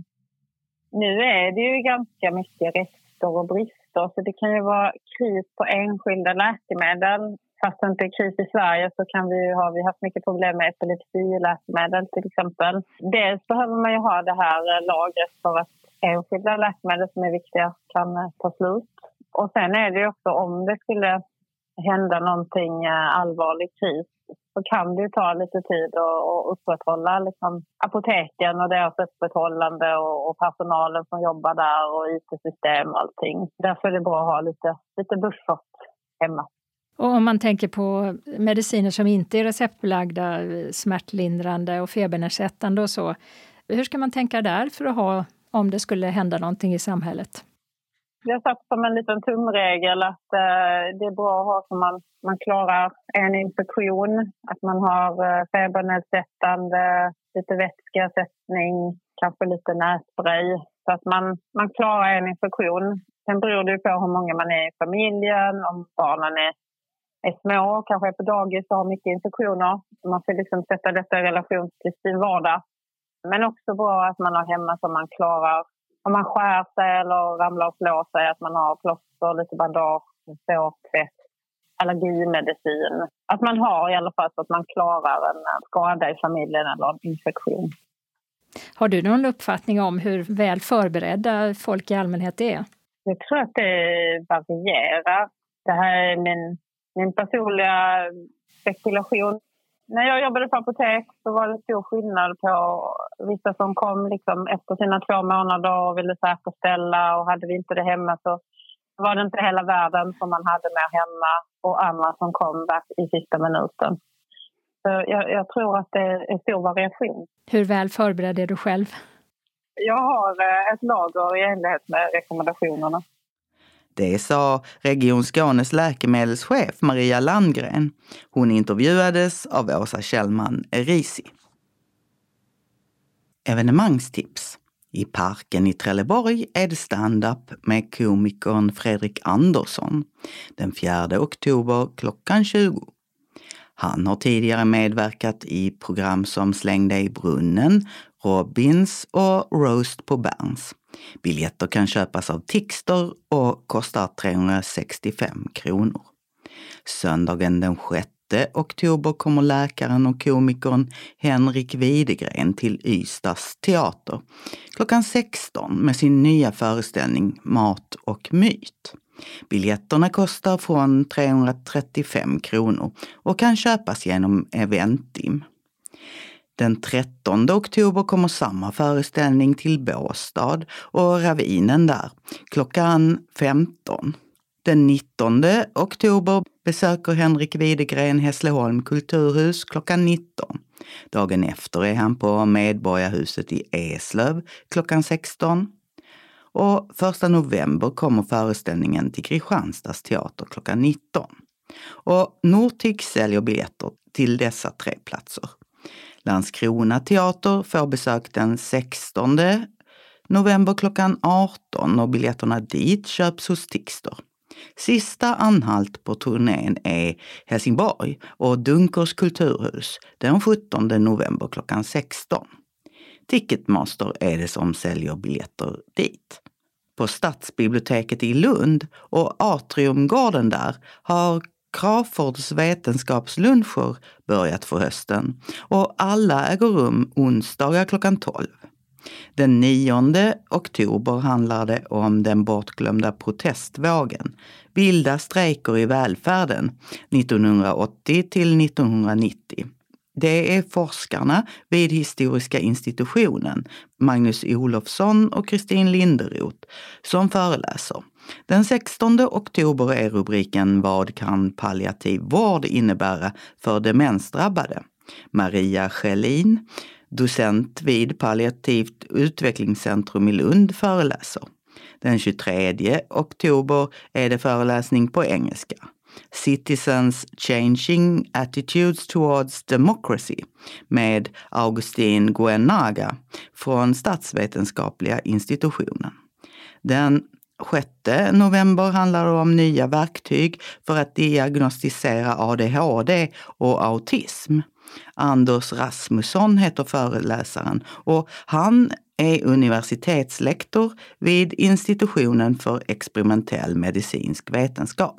nu är det ju ganska mycket rester och brister så det kan ju vara kris på enskilda läkemedel. Fast det inte är kris i Sverige så kan vi ju ha, vi har haft mycket problem med epilepsiläkemedel till exempel. Dels behöver man ju ha det här lagret för att enskilda läkemedel som är viktiga kan ta slut. Och sen är det ju också om det skulle hända någonting allvarlig kris så kan det ju ta lite tid att upprätthålla liksom, apoteken och deras öppethållande och, och personalen som jobbar där och I T-system och allting. Därför är det bra att ha lite, lite buffert hemma. Och om man tänker på mediciner som inte är receptbelagda, smärtlindrande och febernedsättande och så. Hur ska man tänka där för att ha om det skulle hända någonting i samhället? Jag har satt som en liten tumregel att eh, det är bra att ha så man, man klarar en infektion. Att man har eh, febernedsättande, lite vätskeersättning, kanske lite nässpray. Så att man, man klarar en infektion. Sen beror det på hur många man är i familjen, om barnen är, är små, kanske är på dagis och har mycket infektioner. Man får liksom sätta detta i relation till sin vardag. Men också bra att man har hemma så man klarar. Om man skär sig eller ramlar och slår sig, att man har plåster, lite bandage, sårtvätt, allergimedicin. Att man har i alla fall så att man klarar en skada i familjen eller en infektion. Har du någon uppfattning om hur väl förberedda folk i allmänhet är? Jag tror att det varierar. Det här är min, min personliga spekulation. När jag jobbade på apotek så var det stor skillnad på vissa som kom liksom efter sina två månader och ville säkerställa och hade vi inte det hemma så var det inte hela världen som man hade med hemma och andra som kom back i sista minuten. Så jag, jag tror att det är stor variation. Hur väl förberedd är du själv? Jag har ett lager i enlighet med rekommendationerna. Det sa Region Skånes läkemedelschef Maria Landgren. Hon intervjuades av Åsa Kjellman Erisi. Evenemangstips. I parken i Trelleborg är det stand-up med komikern Fredrik Andersson den fjärde oktober klockan tjugo. Han har tidigare medverkat i program som Släng dig i brunnen, Robins och Roast på Berns. Biljetter kan köpas av Tixter och kostar trehundrasextiofem kronor. Söndagen den sjätte oktober kommer läkaren och komikern Henrik Widegren till Ystads teater klockan sexton med sin nya föreställning Mat och myt. Biljetterna kostar från trehundratrettiofem kronor och kan köpas genom Eventim. Den trettonde oktober kommer samma föreställning till Båstad och Ravinen där klockan femton. Den nittonde oktober besöker Henrik Widegren Hässleholm kulturhus klockan nitton. Dagen efter är han på Medborgarhuset i Eslöv klockan sexton. Och första november kommer föreställningen till Kristianstads teater klockan nitton. Och Nortic säljer biljetter till dessa tre platser. Landskrona teater får besök den sextonde november klockan arton och biljetterna dit köps hos Tixter. Sista anhalt på turnén är Helsingborg och Dunkers kulturhus den sjuttonde november klockan sexton. Ticketmaster är det som säljer biljetter dit. På Stadsbiblioteket i Lund och Atriumgården där har Crawfords vetenskapsluncher börjat för hösten och alla äger rum onsdagar klockan tolv. Den nionde oktober handlar det om den bortglömda protestvågen, vilda strejker i välfärden nittonhundraåttio till nittonhundranittio. Det är forskarna vid Historiska institutionen, Magnus Olofsson och Kristin Linderoth, som föreläser. Den sextonde oktober är rubriken Vad kan palliativ vård innebära för demensdrabbade? Maria Schelin, docent vid Palliativt utvecklingscentrum i Lund, föreläser. Den tjugotredje oktober är det föreläsning på engelska. Citizens Changing Attitudes Towards Democracy med Augustin Guenaga från Statsvetenskapliga institutionen. Den sjätte november handlar det om nya verktyg för att diagnostisera A D H D och autism. Anders Rasmusson heter föreläsaren och han är universitetslektor vid institutionen för experimentell medicinsk vetenskap.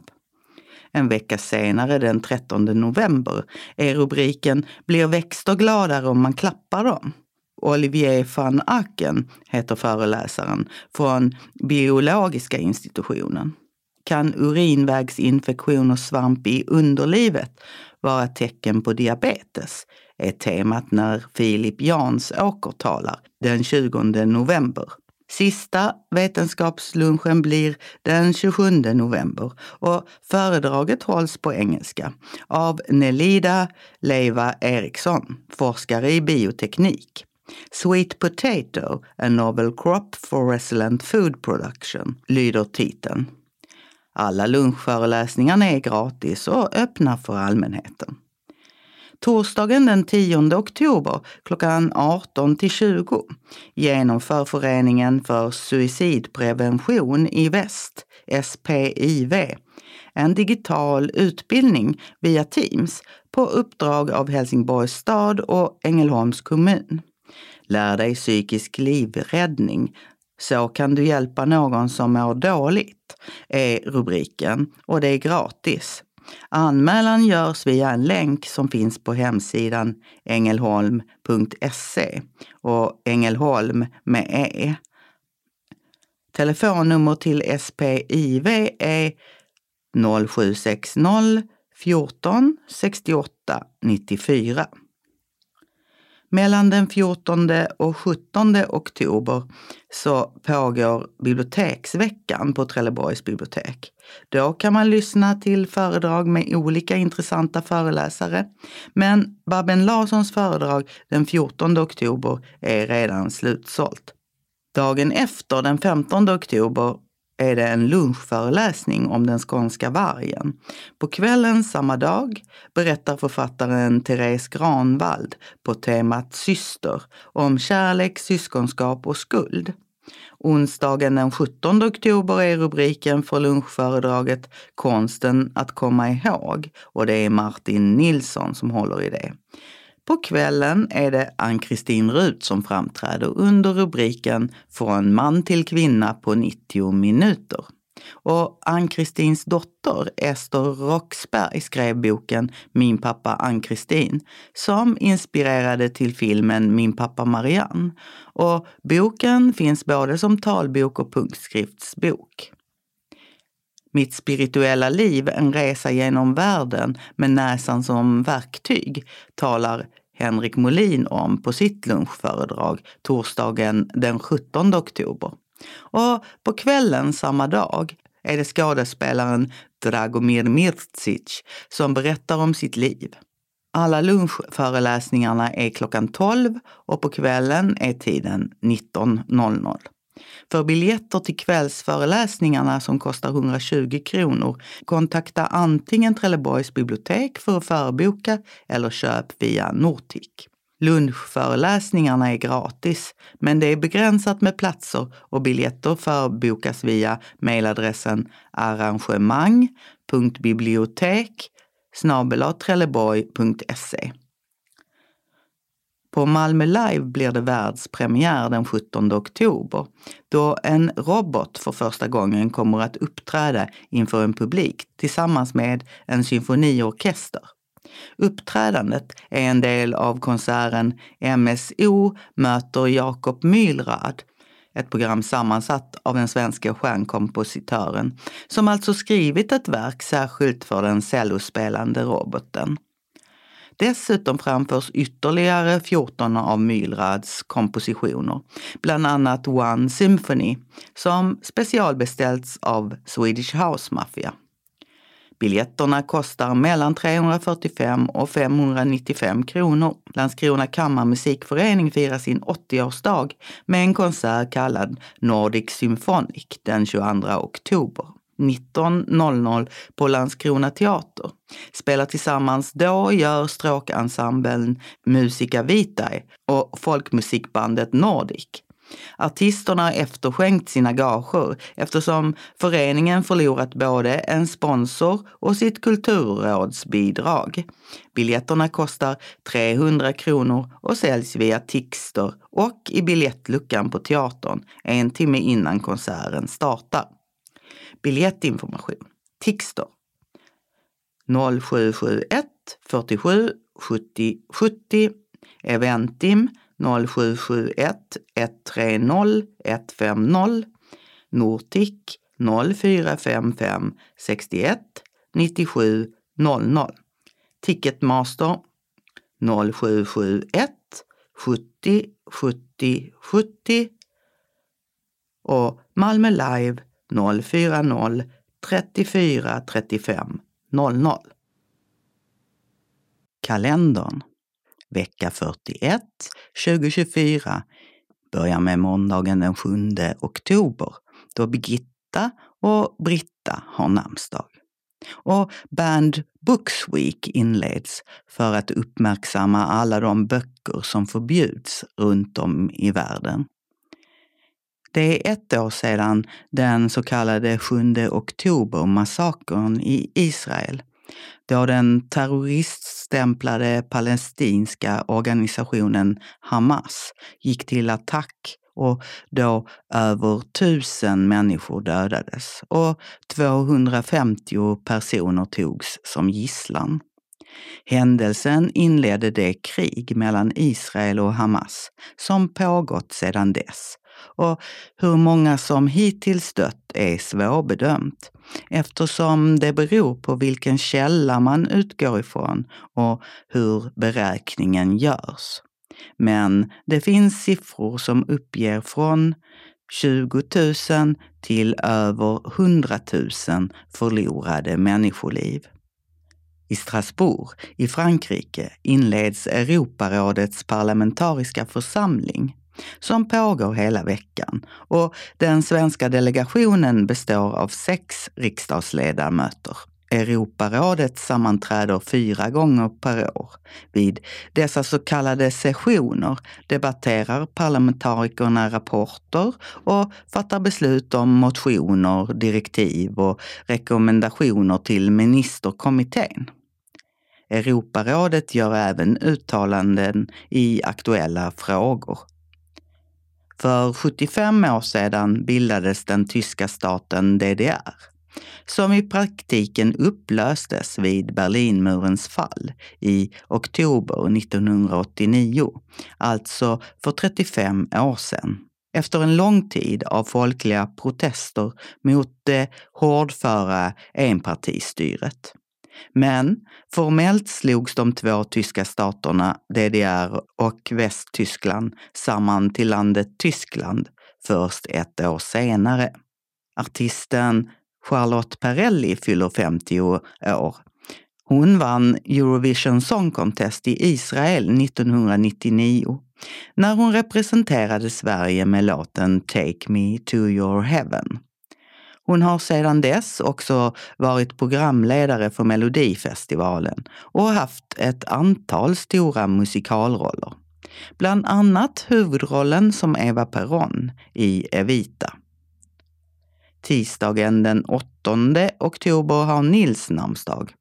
En vecka senare, den trettonde november, är rubriken Blir växter gladare om man klappar dem? Olivier van Aken heter föreläsaren från biologiska institutionen. Kan urinvägsinfektion och svamp i underlivet vara tecken på diabetes? Är temat när Filip Jansåker talar den tjugonde november. Sista vetenskapslunchen blir den tjugosjunde november och föredraget hålls på engelska av Nelida Leiva Eriksson, forskare i bioteknik. Sweet Potato, a novel crop for resilient food production, lyder titeln. Alla lunchföreläsningarna är gratis och öppna för allmänheten. Torsdagen den tionde oktober klockan arton till tjugo genomför Föreningen för suicidprevention i väst, S P I V, en digital utbildning via Teams på uppdrag av Helsingborgs stad och Ängelholms kommun. Lär dig psykisk livräddning. Så kan du hjälpa någon som mår dåligt, är rubriken, och det är gratis. Anmälan görs via en länk som finns på hemsidan ängelholm punkt se och Ängelholm med E. Telefonnummer till S P I V är noll sju sex noll fjorton sextioåtta nittiofyra. Mellan den fjortonde och sjuttonde oktober så pågår biblioteksveckan på Trelleborgs bibliotek. Då kan man lyssna till föredrag med olika intressanta föreläsare. Men Babben Larssons föredrag den fjortonde oktober är redan slutsålt. Dagen efter, den femtonde oktober, är det en lunchföreläsning om den skånska vargen. På kvällen samma dag berättar författaren Therese Granvald på temat syster om kärlek, syskonskap och skuld. Onsdagen den sjuttonde oktober är rubriken för lunchföredraget Konsten att komma ihåg och det är Martin Nilsson som håller i det. På kvällen är det Ann-Kristin Rut som framträder under rubriken Från man till kvinna på nittio minuter. Och Ann-Kristins dotter Ester Roxberg skrev boken Min pappa Ann-Kristin som inspirerade till filmen Min pappa Marianne. Och boken finns både som talbok och punktskriftsbok. Mitt spirituella liv, en resa genom världen med näsan som verktyg, talar Henrik Molin om på sitt lunchföredrag torsdagen den sjuttonde oktober. Och på kvällen samma dag är det skådespelaren Dragomir Mircic som berättar om sitt liv. Alla lunchföreläsningarna är klockan tolv och på kvällen är tiden nitton noll noll. För biljetter till kvällsföreläsningarna som kostar hundratjugo kronor, kontakta antingen Trelleborgs bibliotek för att förboka eller köp via Nortic. Lunchföreläsningarna är gratis, men det är begränsat med platser och biljetter förbokas via mejladressen arrangemang punkt bibliotek snabel-a trelleborg punkt se. På Malmö Live blir det världspremiär den sjuttonde oktober då en robot för första gången kommer att uppträda inför en publik tillsammans med en symfoniorkester. Uppträdandet är en del av konserten M S O möter Jakob Mylrad, ett program sammansatt av den svenska stjärnkompositören som alltså skrivit ett verk särskilt för den cellospelande roboten. Dessutom framförs ytterligare fjorton av Mylrads kompositioner, bland annat One Symphony, som specialbeställts av Swedish House Mafia. Biljetterna kostar mellan trehundrafyrtiofem och femhundranittiofem kronor. Landskrona kammarmusikförening firar sin åttioårsdag med en konsert kallad Nordic Symphonic den tjugoandra oktober. nitton noll noll på Landskrona teater. Spelar tillsammans då gör stråkensemblen Musica Vitae och folkmusikbandet Nordic. Artisterna har efterskänkt sina gager eftersom föreningen förlorat både en sponsor och sitt kulturrådsbidrag. Biljetterna kostar trehundra kronor och säljs via Tixter och i biljettluckan på teatern en timme innan konserten startar. Biljettinformation. Tixter noll sju sju ett fyrtiosju sjuttio sjuttio. Eventim noll sju sju ett ett tre noll ett fem noll. Nortic noll fyra fem fem sextioett nittiosju noll noll. Ticketmaster noll sju sju ett sjuttio sjuttio sjuttio och Malmö Live noll fyra noll trettiofyra trettiofem noll noll. Kalendern. Vecka fyrtioett tjugohundratjugofyra börjar med måndagen den sjunde oktober då Birgitta och Britta har namnsdag. Och Banned Books Week inleds för att uppmärksamma alla de böcker som förbjuds runt om i världen. Det är ett år sedan den så kallade sjunde oktober-massakern i Israel, då den terroriststämplade palestinska organisationen Hamas gick till attack och då över tusen människor dödades och tvåhundrafemtio personer togs som gisslan. Händelsen inledde det krig mellan Israel och Hamas som pågått sedan dess. Och hur många som hittills dött är svårbedömt eftersom det beror på vilken källa man utgår ifrån och hur beräkningen görs. Men det finns siffror som uppger från tjugo tusen till över hundra tusen förlorade människoliv. I Strasbourg i Frankrike inleds Europarådets parlamentariska församling som pågår hela veckan och den svenska delegationen består av sex riksdagsledamöter. Europarådet sammanträder fyra gånger per år. Vid dessa så kallade sessioner debatterar parlamentarikerna rapporter och fattar beslut om motioner, direktiv och rekommendationer till ministerkommittén. Europarådet gör även uttalanden i aktuella frågor. För sjuttiofem år sedan bildades den tyska staten D D R, som i praktiken upplöstes vid Berlinmurens fall i oktober nittonhundraåttionio, alltså för trettiofem år sedan. Efter en lång tid av folkliga protester mot det hårdföra enpartistyret. Men formellt slogs de två tyska staterna D D R och Västtyskland samman till landet Tyskland först ett år senare. Artisten Charlotte Perrelli fyller femtio år. Hon vann Eurovision Song Contest i Israel nittonhundranittionio när hon representerade Sverige med låten Take Me to Your Heaven. Hon har sedan dess också varit programledare för Melodifestivalen och haft ett antal stora musikalroller. Bland annat huvudrollen som Eva Perón i Evita. Tisdagen den åttonde oktober har Nils namnsdag.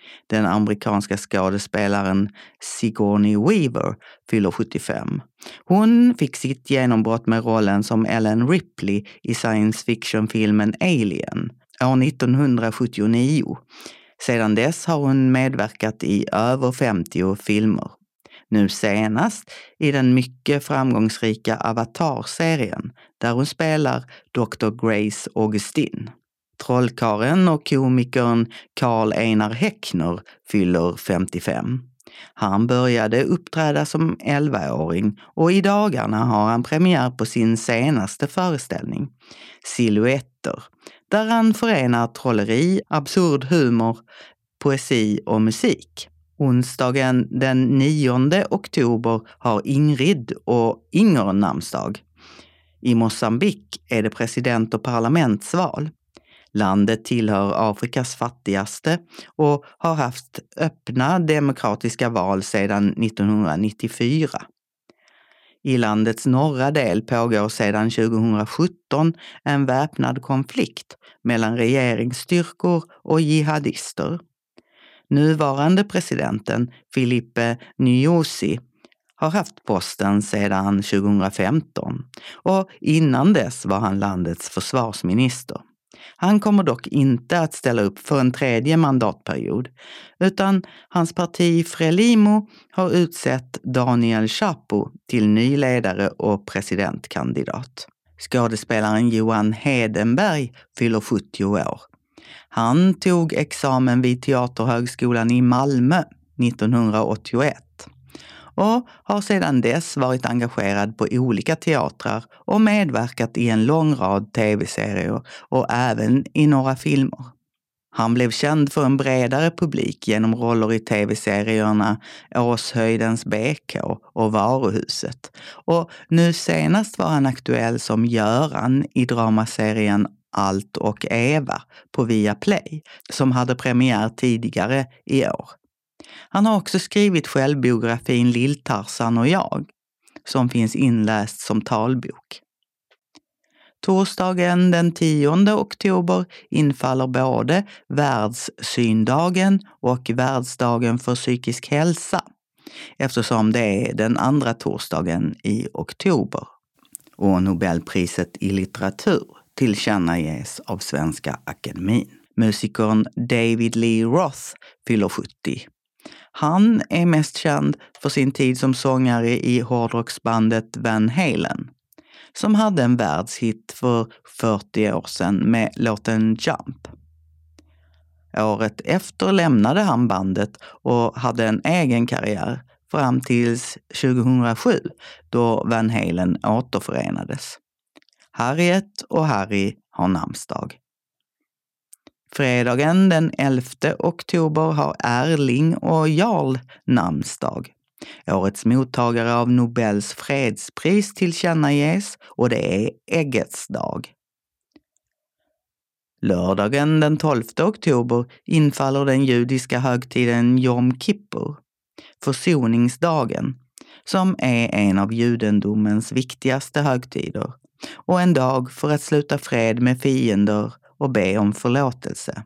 Den amerikanska skådespelaren Sigourney Weaver fyller sjuttiofem. Hon fick sitt genombrott med rollen som Ellen Ripley i science fiction-filmen Alien år nittonhundrasjuttionio. Sedan dess har hon medverkat i över femtio filmer. Nu senast i den mycket framgångsrika Avatar-serien där hon spelar doktor Grace Augustine. Trollkarlen och komikern Karl Einar Häckner fyller femtiofem. Han började uppträda som elvaåring och i dagarna har han premiär på sin senaste föreställning, Silhouetter, där han förenar trolleri, absurd humor, poesi och musik. Onsdagen den nionde oktober har Ingrid och Inger namnsdag. I Mosambik är det president- och parlamentsval. Landet tillhör Afrikas fattigaste och har haft öppna demokratiska val sedan nittonhundranittiofyra. I landets norra del pågår sedan tjugohundrasjutton en väpnad konflikt mellan regeringsstyrkor och jihadister. Nuvarande presidenten Filipe Nyusi har haft posten sedan tjugohundrafemton och innan dess var han landets försvarsminister. Han kommer dock inte att ställa upp för en tredje mandatperiod, utan hans parti Frelimo har utsett Daniel Chapo till ny ledare och presidentkandidat. Skådespelaren Johan Hedenberg fyller sjuttio år. Han tog examen vid Teaterhögskolan i Malmö nittonhundraåttioett och har sedan dess varit engagerad på olika teatrar och medverkat i en lång rad tv-serier och även i några filmer. Han blev känd för en bredare publik genom roller i tv-serierna Åshöjdens B K och Varuhuset. Och nu senast var han aktuell som Göran i dramaserien Allt och Eva på Viaplay som hade premiär tidigare i år. Han har också skrivit självbiografin Lill-Tarzan och jag, som finns inläst som talbok. Torsdagen den tionde oktober infaller både världssyndagen och världsdagen för psykisk hälsa, eftersom det är den andra torsdagen i oktober. Och Nobelpriset i litteratur tillkännages av Svenska Akademin. Musikern David Lee Roth fyller sjuttio. Han är mest känd för sin tid som sångare i hårdrocksbandet Van Halen, som hade en världshit för fyrtio år sedan med låten Jump. Året efter lämnade han bandet och hade en egen karriär fram tills tjugohundrasju då Van Halen återförenades. Harriet och Harry har namnsdag. Fredagen den elfte oktober har Erling och Jarl namnsdag. Årets mottagare av Nobels fredspris tillkännages och det är äggets dag. Lördagen den tolfte oktober infaller den judiska högtiden Jom Kippur, försoningsdagen, som är en av judendomens viktigaste högtider och en dag för att sluta fred med fiender och be om förlåtelse.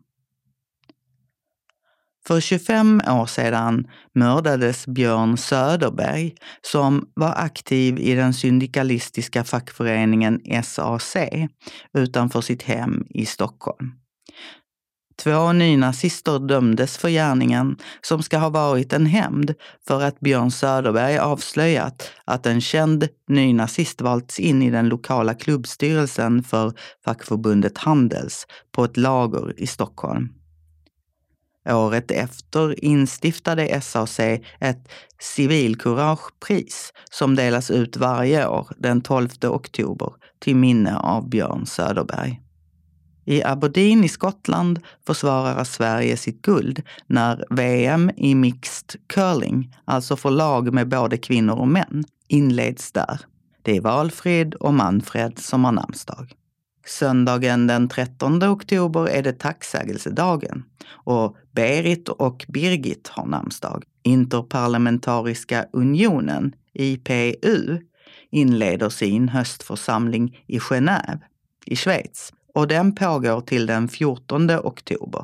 För tjugofem år sedan mördades Björn Söderberg som var aktiv i den syndikalistiska fackföreningen S A C utanför sitt hem i Stockholm. Två nynazister dömdes för gärningen som ska ha varit en hämnd för att Björn Söderberg avslöjat att en känd nynazist valts in i den lokala klubbstyrelsen för fackförbundet Handels på ett lager i Stockholm. Året efter instiftade S A C ett civilkuragepris som delas ut varje år den tolfte oktober till minne av Björn Söderberg. I Aberdeen i Skottland försvarar Sverige sitt guld när V M i mixed curling, alltså för lag med både kvinnor och män, inleds där. Det är Valfrid och Manfred som har namnsdag. Söndagen den trettonde oktober är det tacksägelsedagen och Berit och Birgit har namnsdag. Interparlamentariska unionen, I P U, inleder sin höstförsamling i Genève i Schweiz och den pågår till den fjortonde oktober.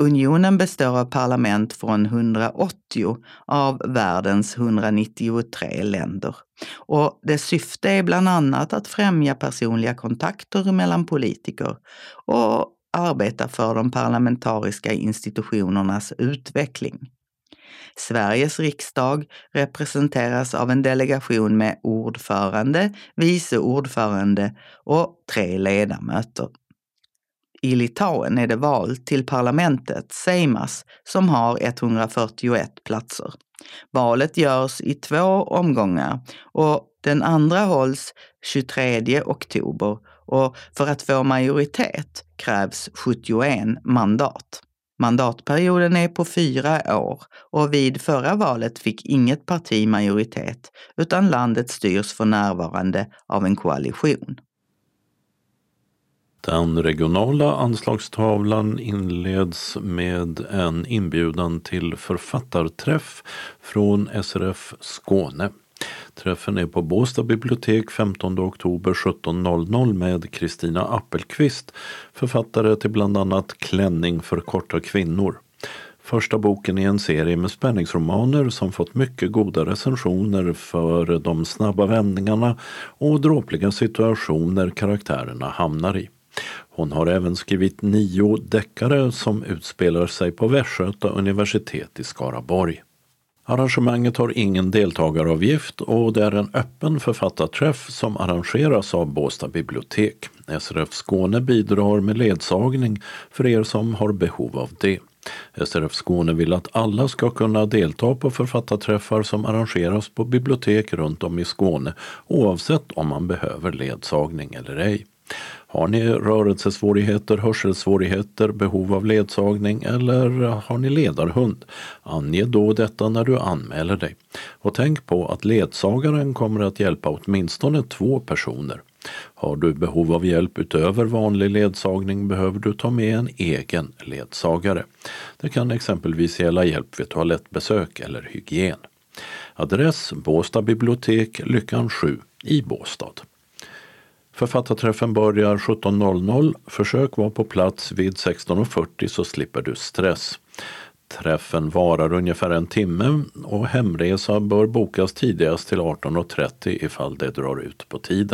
Unionen består av parlament från hundraåttio av världens hundranittiotre länder. Och dess syfte är bland annat att främja personliga kontakter mellan politiker och arbeta för de parlamentariska institutionernas utveckling. Sveriges riksdag representeras av en delegation med ordförande, vice ordförande och tre ledamöter. I Litauen är det val till parlamentet, Seimas, som har etthundrafyrtioett platser. Valet görs i två omgångar och den andra hålls tjugotredje oktober och för att få majoritet krävs sjuttioett mandat. Mandatperioden är på fyra år och vid förra valet fick inget parti majoritet utan landet styrs för närvarande av en koalition. Den regionala anslagstavlan inleds med en inbjudan till författarträff från S R F Skåne. Träffen är på Båstad bibliotek femtonde oktober sjutton noll noll med Kristina Appelqvist, författare till bland annat Klänning för korta kvinnor. Första boken i en serie med spänningsromaner som fått mycket goda recensioner för de snabba vändningarna och dråpliga situationer karaktärerna hamnar i. Hon har även skrivit nio deckare som utspelar sig på Västgöta universitet i Skaraborg. Arrangemanget har ingen deltagaravgift och det är en öppen författarträff som arrangeras av Båstad bibliotek. S R F Skåne bidrar med ledsagning för er som har behov av det. S R F Skåne vill att alla ska kunna delta på författarträffar som arrangeras på bibliotek runt om i Skåne oavsett om man behöver ledsagning eller ej. Har ni rörelsesvårigheter, hörselsvårigheter, behov av ledsagning eller har ni ledarhund? Ange då detta när du anmäler dig. Och tänk på att ledsagaren kommer att hjälpa åtminstone två personer. Har du behov av hjälp utöver vanlig ledsagning behöver du ta med en egen ledsagare. Det kan exempelvis gälla hjälp vid toalettbesök eller hygien. Adress Båstad bibliotek, Lyckan sju i Båstad. Författarträffen börjar sjutton noll noll. Försök vara på plats vid sexton fyrtio så slipper du stress. Träffen varar ungefär en timme och hemresa bör bokas tidigast till arton trettio ifall det drar ut på tiden.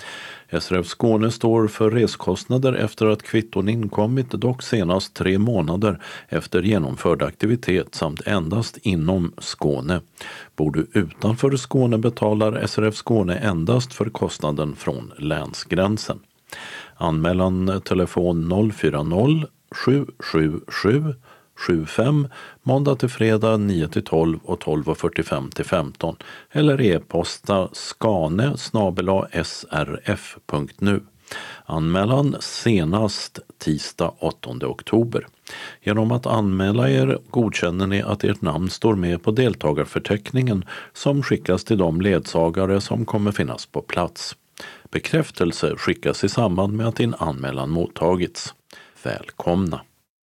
S R F Skåne står för reskostnader efter att kvitton inkommit, dock senast tre månader efter genomförd aktivitet samt endast inom Skåne. Bor du utanför Skåne betalar S R F Skåne endast för kostnaden från länsgränsen. Anmälan telefon noll fyra noll sju sju sju sju fem måndag till fredag nio till tolv och tolv fyrtiofem till femton eller e-posta skane snabel-a srf punkt nu. Anmälan senast tisdag åttonde oktober. Genom att anmäla er godkänner ni att ert namn står med på deltagarförteckningen som skickas till de ledsagare som kommer finnas på plats. Bekräftelse skickas i samband med att din anmälan mottagits. Välkomna!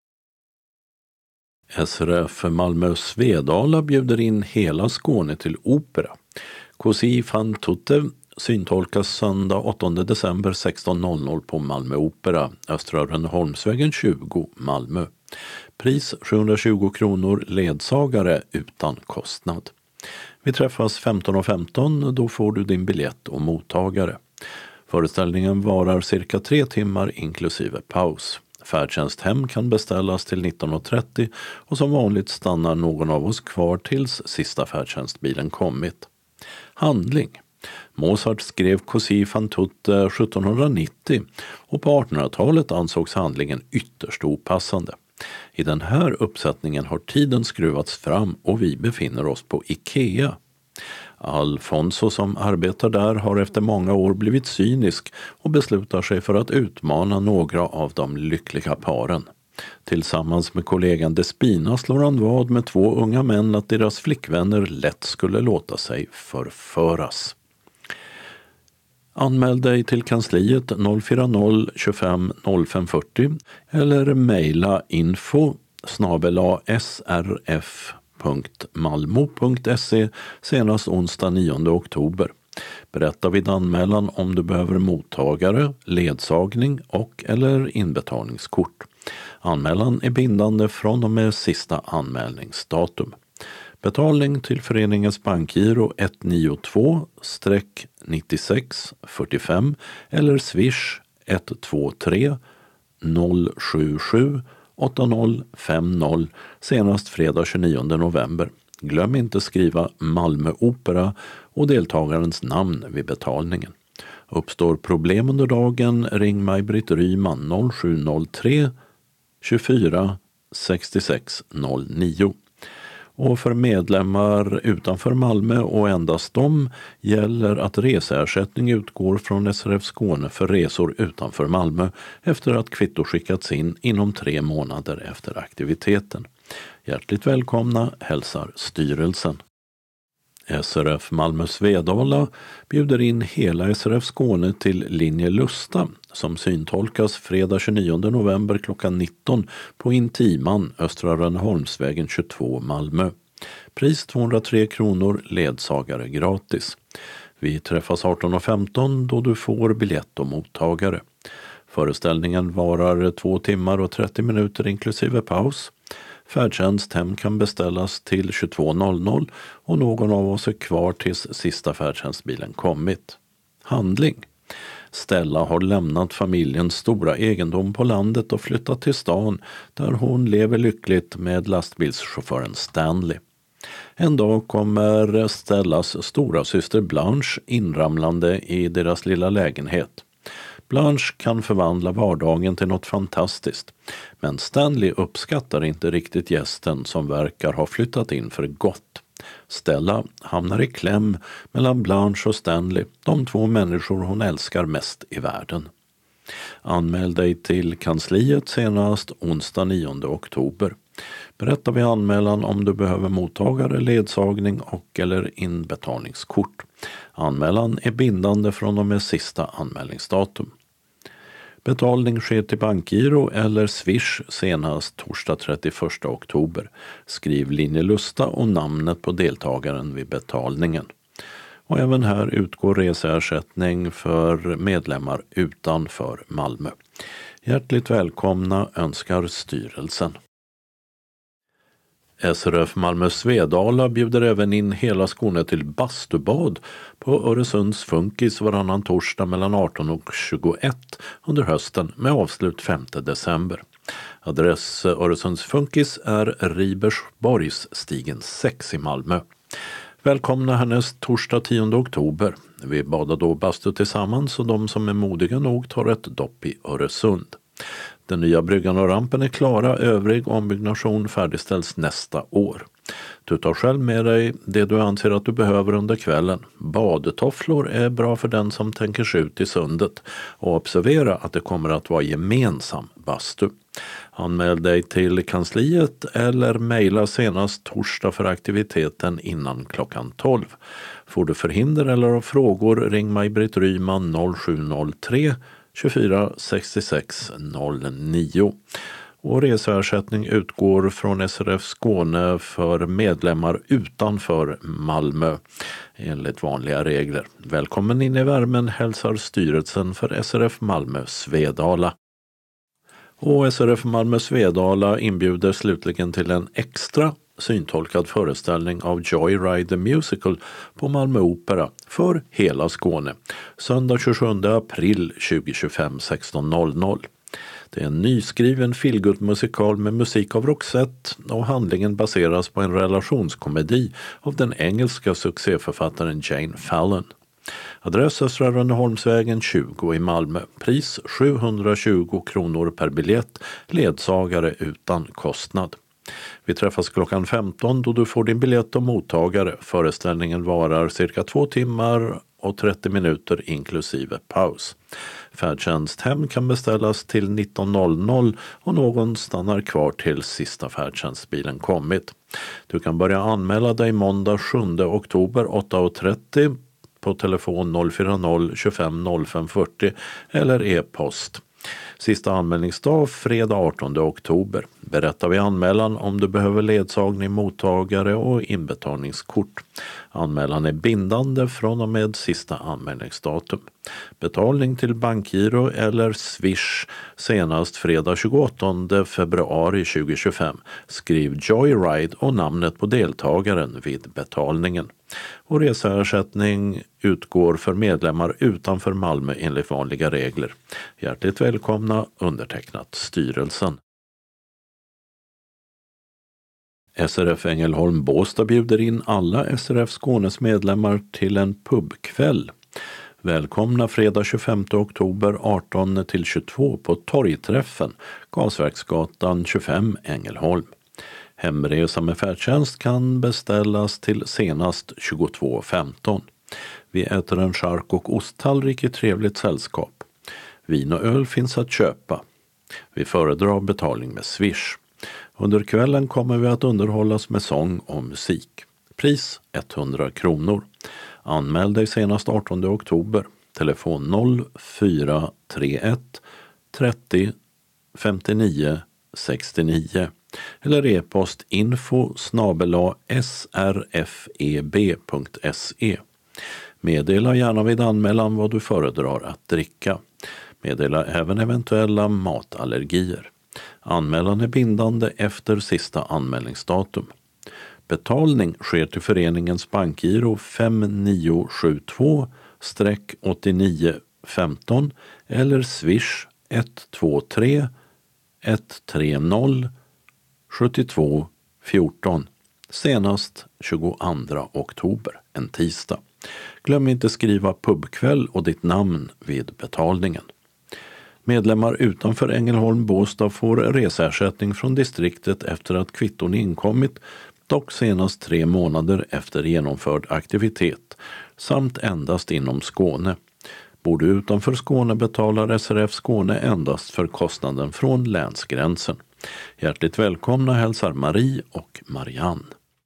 S R F Malmö Svedala bjuder in hela Skåne till opera. Così fan tutte syntolkas söndag åttonde december sexton noll noll på Malmö Opera, Östra Rönneholmsvägen tjugo, Malmö. Pris sjuhundratjugo kronor, ledsagare utan kostnad. Vi träffas femton och femton, då får du din biljett och mottagare. Föreställningen varar cirka tre timmar inklusive paus. Färdtjänst hem kan beställas till nitton trettio och som vanligt stannar någon av oss kvar tills sista färdtjänstbilen kommit. Handling. Mozart skrev Così fan tutte sjuttonhundranittio och på artonhundratalet ansågs handlingen ytterst opassande. I den här uppsättningen har tiden skruvats fram och vi befinner oss på Ikea. Alfonso som arbetar där har efter många år blivit cynisk och beslutar sig för att utmana några av de lyckliga paren. Tillsammans med kollegan Despina slår han vad med två unga män att deras flickvänner lätt skulle låta sig förföras. Anmäl dig till kansliet noll fyra noll tjugofem noll fem fyrtio eller mejla info snabel-a srf punkt malmo punkt se senast onsdag nionde oktober. Berätta vid anmälan om du behöver mottagare, ledsagning och eller inbetalningskort. Anmälan är bindande från och med sista anmälningsdatum. Betalning till föreningens bankgiro ett nio två nio sex fyra fem eller swish ett två tre noll sju sju åtta noll fem noll senast fredag tjugonionde november. Glöm inte skriva Malmö Opera och deltagarens namn vid betalningen. Uppstår problem under dagen, ring Maj-Britt Ryman noll sju noll tre tjugofyra sextiosex noll nio. Och för medlemmar utanför Malmö och endast de gäller att reseersättning utgår från S R F Skåne för resor utanför Malmö efter att kvitto skickats in inom tre månader efter aktiviteten. Hjärtligt välkomna, hälsar styrelsen. S R F Malmö Svedala bjuder in hela S R F Skåne till Linje Lusta som syntolkas fredag tjugonionde november klockan nitton på Intiman, Östra Rönneholmsvägen tjugotvå, Malmö. Pris tvåhundratre kronor, ledsagare gratis. Vi träffas arton och femton då du får biljett och mottagare. Föreställningen varar två timmar och trettio minuter inklusive paus. Färdtjänst hem kan beställas till tjugotvå noll noll och någon av oss är kvar tills sista färdtjänstbilen kommit. Handling. Stella har lämnat familjens stora egendom på landet och flyttat till stan där hon lever lyckligt med lastbilschauffören Stanley. En dag kommer Stellas stora syster Blanche inramlande i deras lilla lägenhet. Blanche kan förvandla vardagen till något fantastiskt, men Stanley uppskattar inte riktigt gästen som verkar ha flyttat in för gott. Stella hamnar i kläm mellan Blanche och Stanley, de två människor hon älskar mest i världen. Anmäl dig till kansliet senast onsdag nionde oktober. Berätta vid anmälan om du behöver mottagare, ledsagning och eller inbetalningskort. Anmälan är bindande från och med sista anmälningsdatum. Betalning sker till bankgiro eller swish senast torsdag trettioförsta oktober. Skriv Linje Lusta och namnet på deltagaren vid betalningen. Och även här utgår reseersättning för medlemmar utanför Malmö. Hjärtligt välkomna önskar styrelsen. S R F Malmö Svedala bjuder även in hela Skåne till bastubad på Öresunds Funkis varannan torsdag mellan arton och tjugoett under hösten med avslut femte december. Adress Öresunds Funkis är Ribersborgs stigen sex i Malmö. Välkomna härnäst torsdag tionde oktober. Vi badar då bastu tillsammans och de som är modiga nog tar ett dopp i Öresund. Den nya bryggan och rampen är klara, övrig ombyggnation färdigställs nästa år. Du tar själv med dig det du anser att du behöver under kvällen. Badtofflor är bra för den som tänker sig ut i sundet. Och observera att det kommer att vara gemensam bastu. Anmäl dig till kansliet eller mejla senast torsdag för aktiviteten innan klockan tolv. Får du förhinder eller frågor ring Maj-Britt Ryman noll sju noll tre tjugofyra sextiosex noll nio. Och reseersättning utgår från S R F Skåne för medlemmar utanför Malmö enligt vanliga regler. Välkommen in i värmen hälsar styrelsen för S R F Malmö Svedala. Och S R F Malmö Svedala inbjuder slutligen till en extra syntolkad föreställning av Joyride the Musical på Malmö Opera för hela Skåne. Söndag tjugosjunde april tjugohundratjugofem sexton noll noll. Det är en nyskriven feelgood-musikal med musik av Roxette och handlingen baseras på en relationskomedi av den engelska succéförfattaren Jane Fallon. Adress Östra Rönneholmsvägen tjugo i Malmö. Pris sjuhundratjugo kronor per biljett, ledsagare utan kostnad. Vi träffas klockan femton då du får din biljett och mottagare. Föreställningen varar cirka två timmar och trettio minuter inklusive paus. Färdtjänst hem kan beställas till nitton noll noll och någon stannar kvar till sista färdtjänstbilen kommit. Du kan börja anmäla dig måndag sjunde oktober åtta och trettio på telefon noll fyra noll tjugofem noll fem fyrtio eller e-post. Sista anmälningsdag fredag artonde oktober. Berätta vid anmälan om du behöver ledsagning, mottagare och inbetalningskort. Anmälan är bindande från och med sista anmälningsdatum. Betalning till bankgiro eller Swish senast fredag tjugoåttonde februari tjugohundratjugofem. Skriv Joyride och namnet på deltagaren vid betalningen. Och reseersättning utgår för medlemmar utanför Malmö enligt vanliga regler. Hjärtligt välkomna, undertecknat styrelsen. S R F Ängelholm Båstad bjuder in alla S R F Skånes medlemmar till en pubkväll. Välkomna fredag tjugofemte oktober arton till tjugotvå på Torgträffen, Gasverksgatan tjugofem, Ängelholm. Hemresa med färdtjänst kan beställas till senast tjugotvå femton. Vi äter en chark- och osttallrik i trevligt sällskap. Vin och öl finns att köpa. Vi föredrar betalning med Swish. Under kvällen kommer vi att underhållas med sång och musik. Pris etthundra kronor. Anmäl dig senast artonde oktober. Telefon noll fyra tre ett trettio femtionio sextionio eller e-post info snabel-a srfeb punkt se. Meddela gärna vid anmälan vad du föredrar att dricka. Meddela även eventuella matallergier. Anmälan är bindande efter sista anmälningsdatum. Betalning sker till föreningens bankgiro fem nio sju två åtta nio ett fem eller Swish ett två tre ett tre noll sju två ett fyra senast tjugoandra oktober, en tisdag. Glöm inte skriva pubkväll och ditt namn vid betalningen. Medlemmar utanför Ängelholm Båstad får reseersättning från distriktet efter att kvitton inkommit, dock senast tre månader efter genomförd aktivitet, samt endast inom Skåne. Bor du utanför Skåne betalar S R F Skåne endast för kostnaden från länsgränsen. Hjärtligt välkomna hälsar Marie och Marianne.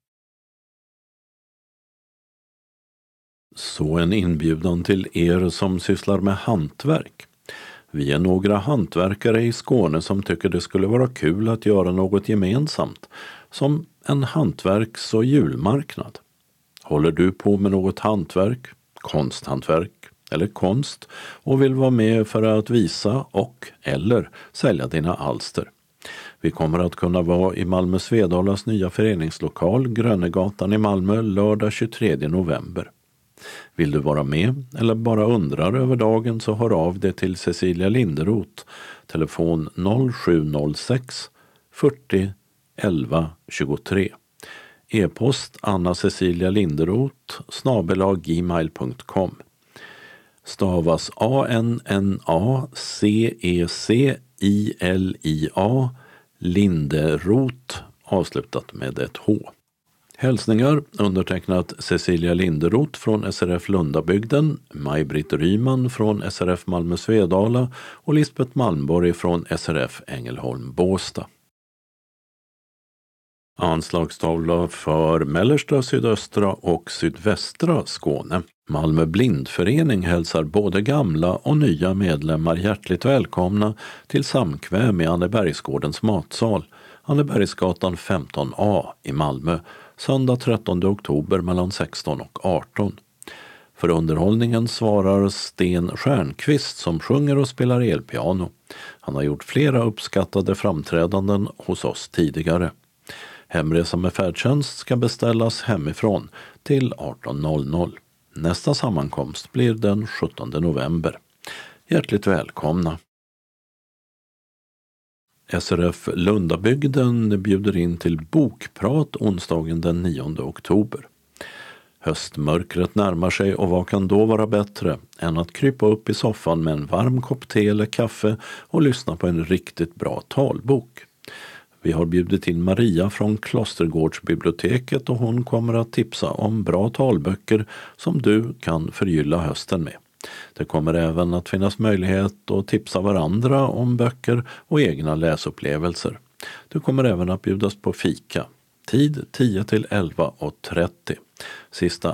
Så en inbjudan till er som sysslar med hantverk. Vi är några hantverkare i Skåne som tycker det skulle vara kul att göra något gemensamt, som en hantverks- och julmarknad. Håller du på med något hantverk, konsthantverk eller konst och vill vara med för att visa och eller sälja dina alster? Vi kommer att kunna vara i Malmö Svedalas nya föreningslokal Grönegatan i Malmö lördag tjugotredje november. Vill du vara med eller bara undrar över dagen så hör av dig till Cecilia Linderoth, telefon noll sju noll sex fyrtio elva tjugotre. E-post Anna Cecilia Linderoth snabel-a gmail punkt com. Stavas A N N A C E C I L I A Linderoth avslutat med ett H. Hälsningar undertecknat Cecilia Linderoth från S R F Lundabygden, Maj-Britt Ryman från S R F Malmö Svedala och Lisbeth Malmborg från S R F Ängelholm Båstad. Anslagstavla för mellersta, sydöstra och sydvästra Skåne. Malmö blindförening hälsar både gamla och nya medlemmar hjärtligt välkomna till samkväm i Annebergsgårdens matsal, Annebergsgatan femton A i Malmö, söndag trettonde oktober mellan sexton och arton. För underhållningen svarar Sten Stjärnqvist som sjunger och spelar elpiano. Han har gjort flera uppskattade framträdanden hos oss tidigare. Hemresa med färdtjänst ska beställas hemifrån till arton noll noll. Nästa sammankomst blir den sjuttonde november. Hjärtligt välkomna! S R F Lundabygden bjuder in till bokprat onsdagen den nionde oktober. Höstmörkret närmar sig och vad kan då vara bättre än att krypa upp i soffan med en varm kopp te eller kaffe och lyssna på en riktigt bra talbok. Vi har bjudit in Maria från Klostergårdsbiblioteket och hon kommer att tipsa om bra talböcker som du kan förgylla hösten med. Det kommer även att finnas möjlighet att tipsa varandra om böcker och egna läsupplevelser. Du kommer även att bjudas på fika. Tid tio till elva och trettio. Sista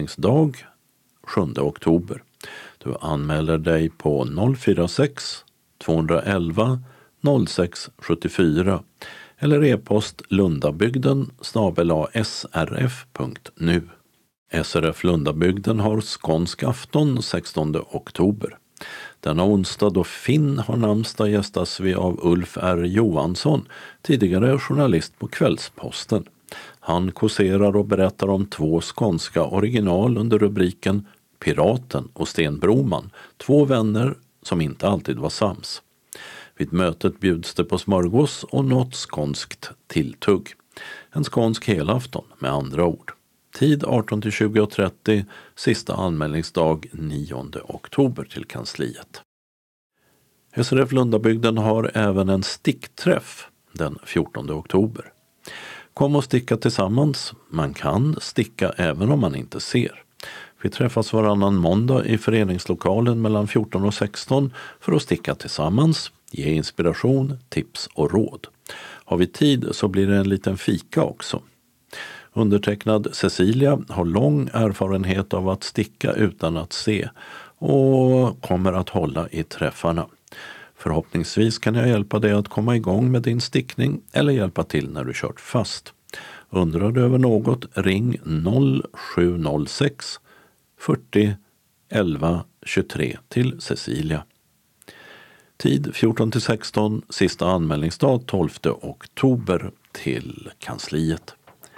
anmälningsdag sjunde oktober. Du anmäler dig på noll fyra sex tvåhundraelva noll sex sjuttiofyra eller e-post lundabygden snabel-a srf punkt nu. S R F Lundabygden har skånsk afton sextonde oktober. Denna onsdag då Finn har namnsdag gästas vi av Ulf R. Johansson, tidigare journalist på Kvällsposten. Han kåserar och berättar om två skånska original under rubriken Piraten och Sten Broman, två vänner som inte alltid var sams. Vid mötet bjuds det på smörgås och något skånskt tilltugg. En skånsk helafton med andra ord. Tid arton till tjugo och trettio, sista anmälningsdag nionde oktober till kansliet. S R F Lundabygden har även en stickträff den fjortonde oktober. Kom och sticka tillsammans. Man kan sticka även om man inte ser. Vi träffas varannan måndag i föreningslokalen mellan fjorton och sexton för att sticka tillsammans, ge inspiration, tips och råd. Har vi tid så blir det en liten fika också. Undertecknad Cecilia har lång erfarenhet av att sticka utan att se och kommer att hålla i träffarna. Förhoppningsvis kan jag hjälpa dig att komma igång med din stickning eller hjälpa till när du kört fast. Undrar du över något, ring noll sju noll sex fyrtio elva tjugotre till Cecilia. Tid fjorton till sexton, sista anmälningsdag tolfte oktober till kansliet.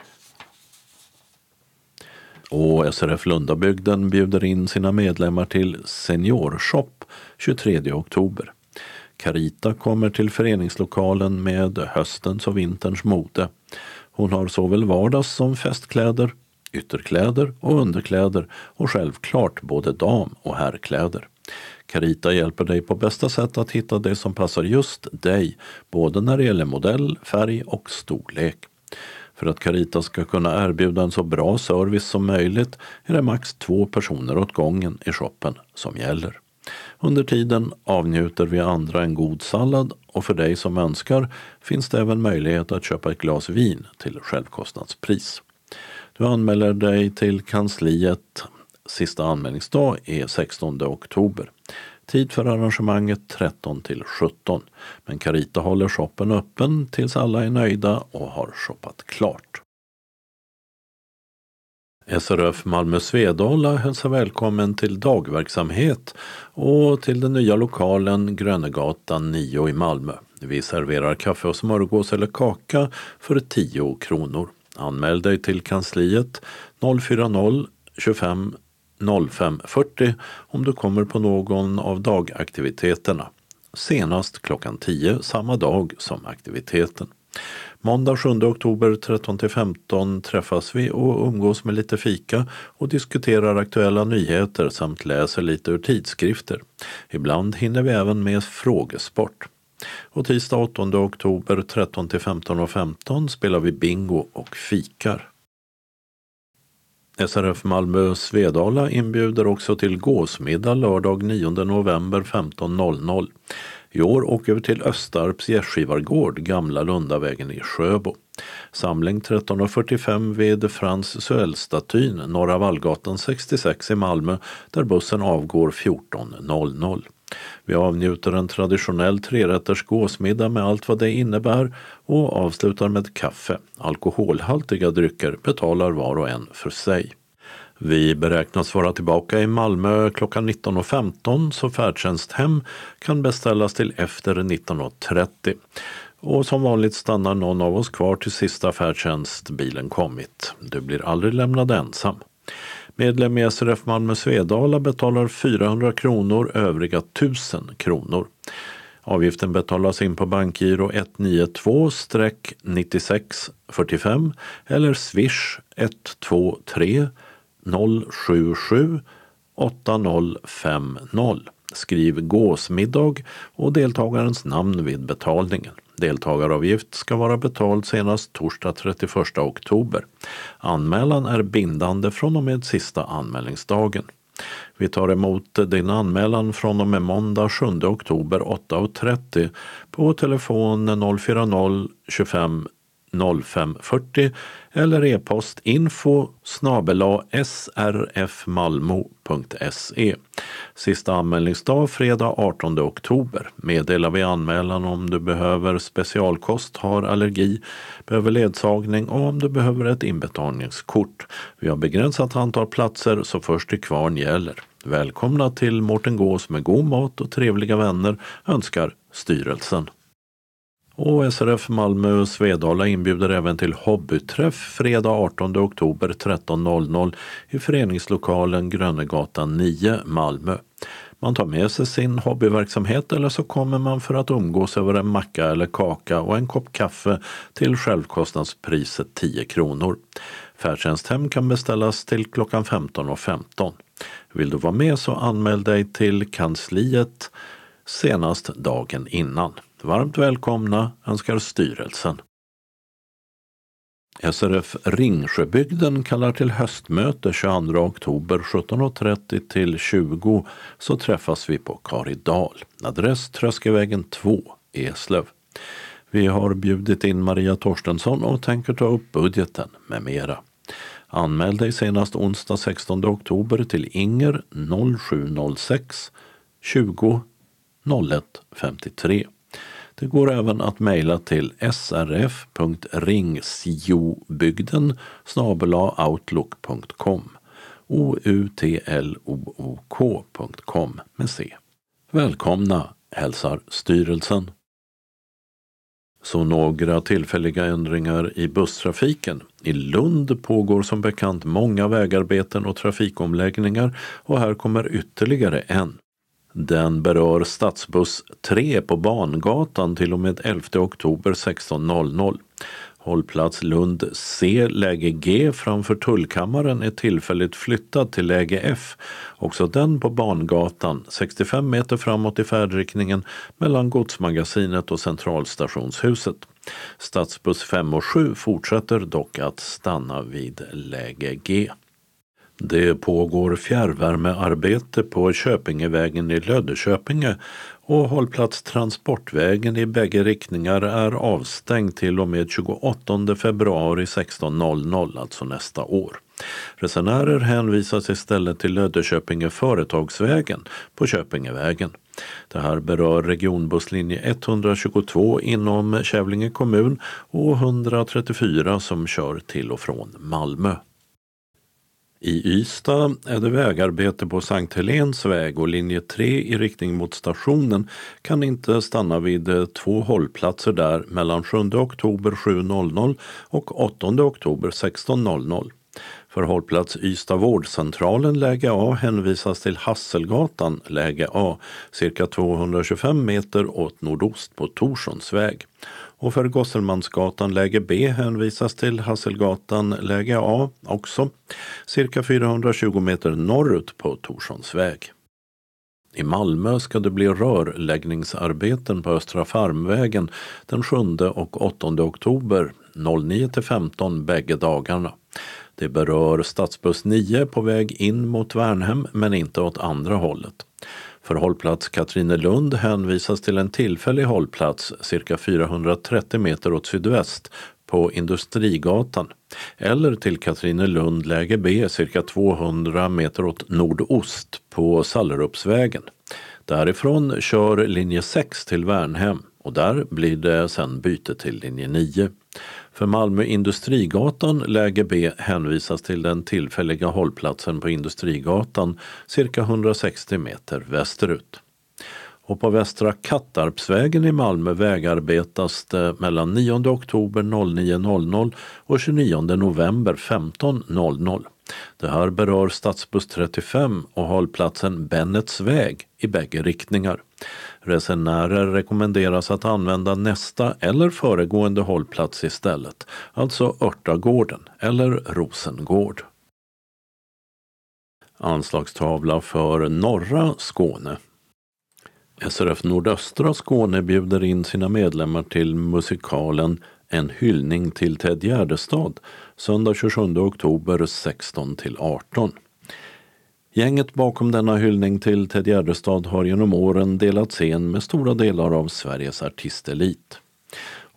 Och S R F Lundabygden bjuder in sina medlemmar till Seniorshop tjugotredje oktober. Carita kommer till föreningslokalen med höstens och vinterns mode. Hon har såväl vardags- som festkläder, ytterkläder och underkläder och självklart både dam- och herrkläder. Carita hjälper dig på bästa sätt att hitta det som passar just dig, både när det gäller modell, färg och storlek. För att Carita ska kunna erbjuda en så bra service som möjligt är det max två personer åt gången i shoppen som gäller. Under tiden avnjuter vi andra en god sallad och för dig som önskar finns det även möjlighet att köpa ett glas vin till självkostnadspris. Du anmäler dig till kansliet. Sista anmälningsdag är sextonde oktober. Tid för arrangemanget tretton till sjutton. Men Carita håller shoppen öppen tills alla är nöjda och har shoppat klart. S R F Malmö Svedala hälsar välkommen till dagverksamhet och till den nya lokalen Grönegatan nio i Malmö. Vi serverar kaffe och smörgås eller kaka för tio kronor. Anmäl dig till kansliet noll fyra noll tjugofem noll fem fyrtio om du kommer på någon av dagaktiviteterna. Senast klockan tio samma dag som aktiviteten. Måndag sjunde oktober tretton till femton träffas vi och umgås med lite fika och diskuterar aktuella nyheter samt läser lite ur tidskrifter. Ibland hinner vi även med frågesport. Och tisdag åttonde oktober tretton till femton och femton spelar vi bingo och fikar. S R F Malmö Svedala inbjuder också till gåsmiddag lördag nionde november femton noll noll. I år åker vi till Östarps gästgivargård, Gamla Lundavägen i Sjöbo. Samling tretton fyrtiofem vid Frans Suell-statyn, Norra Vallgatan sextiosex i Malmö, där bussen avgår fjorton noll noll. Vi avnjuter en traditionell trerätters gåsmiddag med allt vad det innebär och avslutar med kaffe. Alkoholhaltiga drycker betalar var och en för sig. Vi beräknas vara tillbaka i Malmö klockan nitton femton så färdtjänsthem kan beställas till efter nitton trettio. Och som vanligt stannar någon av oss kvar till sista färdtjänstbilen kommit. Du blir aldrig lämnad ensam. Medlem i S R F Malmö Svedala betalar fyrahundra kronor, övriga tusen kronor. Avgiften betalas in på bankgiro ett nio två nio sex fyra fem eller swish ett två tre noll sju sju åtta noll fem noll. Skriv gåsmiddag och deltagarens namn vid betalningen. Deltagaravgift ska vara betald senast torsdag trettioförsta oktober. Anmälan är bindande från och med sista anmälningsdagen. Vi tar emot din anmälan från och med måndag sjunde oktober åtta trettio på telefon noll fyra noll tjugofem noll fem fyrtio eller e-post info snabel-a srfmalmo punkt se. Sista anmälningsdag fredag artonde oktober. Meddelar vi anmälan om du behöver specialkost, har allergi, behöver ledsagning och om du behöver ett inbetalningskort. Vi har begränsat antal platser så först till kvarn gäller. Välkomna till Mårten Gås med god mat och trevliga vänner önskar styrelsen. Och S R F Malmö Svedala inbjuder även till hobbyträff fredag artonde oktober tretton noll noll i föreningslokalen Grönegatan nio Malmö. Man tar med sig sin hobbyverksamhet eller så kommer man för att umgås över en macka eller kaka och en kopp kaffe till självkostnadspriset tio kronor. Färdtjänsthem kan beställas till klockan femton och femton. Vill du vara med så anmäl dig till kansliet senast dagen innan. Varmt välkomna önskar styrelsen. S R F Ringsjöbygden kallar till höstmöte tjugoandra oktober sjutton och trettio till tjugo så träffas vi på Karidal. Adress Tröskevägen två, Eslöv. Vi har bjudit in Maria Torstensson och tänker ta upp budgeten med mera. Anmäl dig senast onsdag sextonde oktober till Inger noll sju noll sex tjugo noll ett femtiotre. Det går även att mejla till srf punkt ringsjobygden snabel-a outlook punkt com o u t l o o k punkt com med C. Välkomna hälsar styrelsen. Så några tillfälliga ändringar i busstrafiken. I Lund pågår som bekant många vägarbeten och trafikomläggningar och här kommer ytterligare en. Den berör stadsbuss tre på Bangatan till och med elfte oktober sexton noll noll. Hållplats Lund C läge G framför tullkammaren är tillfälligt flyttad till läge F. Också den på Bangatan, sextiofem meter framåt i färdriktningen mellan Godsmagasinet och Centralstationshuset. Stadsbuss fem och sju fortsätter dock att stanna vid läge G. Det pågår fjärrvärmearbete på Köpingevägen i Löddeköpinge och hållplats Transportvägen i bägge riktningar är avstängd till och med tjugoåttonde februari sexton noll noll, alltså nästa år. Resenärer hänvisas istället till Löddeköpinge Företagsvägen på Köpingevägen. Det här berör regionbusslinje etthundratjugotvå inom Kävlinge kommun och etthundratrettiofyra som kör till och från Malmö. I Ystad är det vägarbete på Sankt Helens väg och linje tre i riktning mot stationen kan inte stanna vid två hållplatser där mellan sjunde oktober sju noll noll och åttonde oktober sexton noll noll. För hållplats Ystad vårdcentralen läge A hänvisas till Hasselgatan läge A cirka tvåhundratjugofem meter åt nordost på Torssonsväg. Och för Gosselmansgatan läge B hänvisas till Hasselgatan läge A också cirka fyrahundratjugo meter norrut på Torssonsväg. I Malmö ska det bli rörläggningsarbeten på Östra Farmvägen den sjunde och åttonde oktober nio till femton bägge dagarna. Det berör stadsbuss nio på väg in mot Värnhem men inte åt andra hållet. För hållplats Katrinelund hänvisas till en tillfällig hållplats cirka fyrahundratrettio meter åt sydväst på Industrigatan eller till Katrinelund läge B cirka tvåhundra meter åt nordost på Sallerupsvägen. Därifrån kör linje sex till Värnhem och där blir det sen byte till linje nio. För Malmö Industrigatan läge B hänvisas till den tillfälliga hållplatsen på Industrigatan cirka hundrasextio meter västerut. Och på Västra Kattarpsvägen i Malmö vägarbetas det mellan nionde oktober nio noll noll och tjugonionde november femton noll noll. Det här berör stadsbuss trettiofem och hållplatsen Bennets väg i bägge riktningar. Resenärer rekommenderas att använda nästa eller föregående hållplats istället, alltså Örtagården eller Rosengård. Anslagstavla för norra Skåne. S R F Nordöstra Skåne bjuder in sina medlemmar till musikalen En hyllning till Ted Gärdestad söndag tjugosjunde oktober sexton till arton. Gänget bakom denna hyllning till Ted Gärdestad har genom åren delat scen med stora delar av Sveriges artistelit.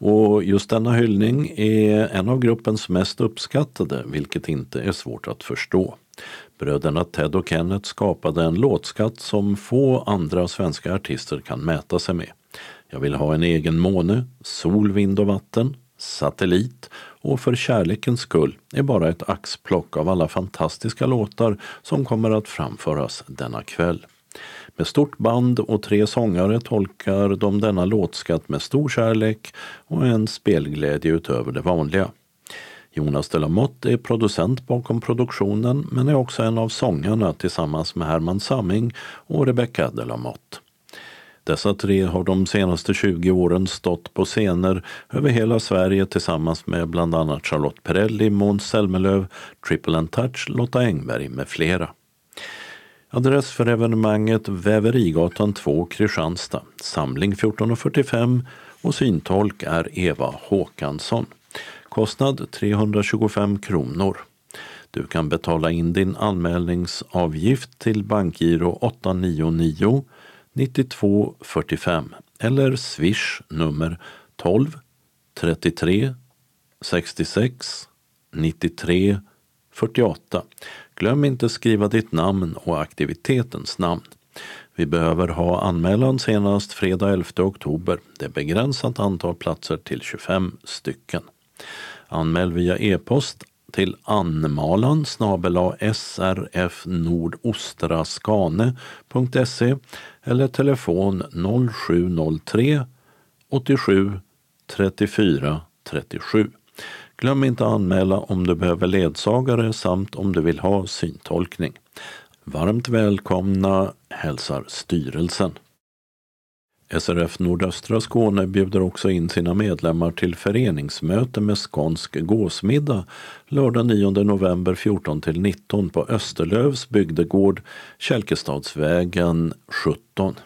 Och just denna hyllning är en av gruppens mest uppskattade, vilket inte är svårt att förstå. Bröderna Ted och Kenneth skapade en låtskatt som få andra svenska artister kan mäta sig med. Jag vill ha en egen måne, sol, vind och vatten, satellit och för kärlekens skull är bara ett axplock av alla fantastiska låtar som kommer att framföras denna kväll. Med stort band och tre sångare tolkar de denna låtskatt med stor kärlek och en spelglädje utöver det vanliga. Jonas de la Motte är producent bakom produktionen men är också en av sångarna tillsammans med Herman Samming och Rebecca de la Motte. Dessa tre har de senaste tjugo åren stått på scener över hela Sverige tillsammans med bland annat Charlotte Perrelli, Måns Zelmerlöw, Triple and Touch, Lotta Engberg med flera. Adress för evenemanget Väverigatan två, Kristianstad, samling fjorton fyrtiofem och syntolk är Eva Håkansson. Kostnad trehundratjugofem kronor. Du kan betala in din anmälningsavgift till bankgiro åtta nio nio nittiotvå fyrtiofem eller swish nummer tolv trettiotre sextiosex nittiotre fyrtioåtta. Glöm inte skriva ditt namn och aktivitetens namn. Vi behöver ha anmälan senast fredag elfte oktober. Det är begränsat antal platser till tjugofem stycken. Anmäl via e-post till anmalan snabel-a srfnordostraskane punkt se eller telefon noll sju noll tre åttiosju trettiofyra trettiosju. Glöm inte anmäla om du behöver ledsagare samt om du vill ha syntolkning. Varmt välkomna hälsar styrelsen. S R F Nordöstra Skåne bjuder också in sina medlemmar till föreningsmöte med skånsk gåsmiddag lördag nionde november fjorton till nitton på Österlövs bygdegård, Kälkestadsvägen sjutton.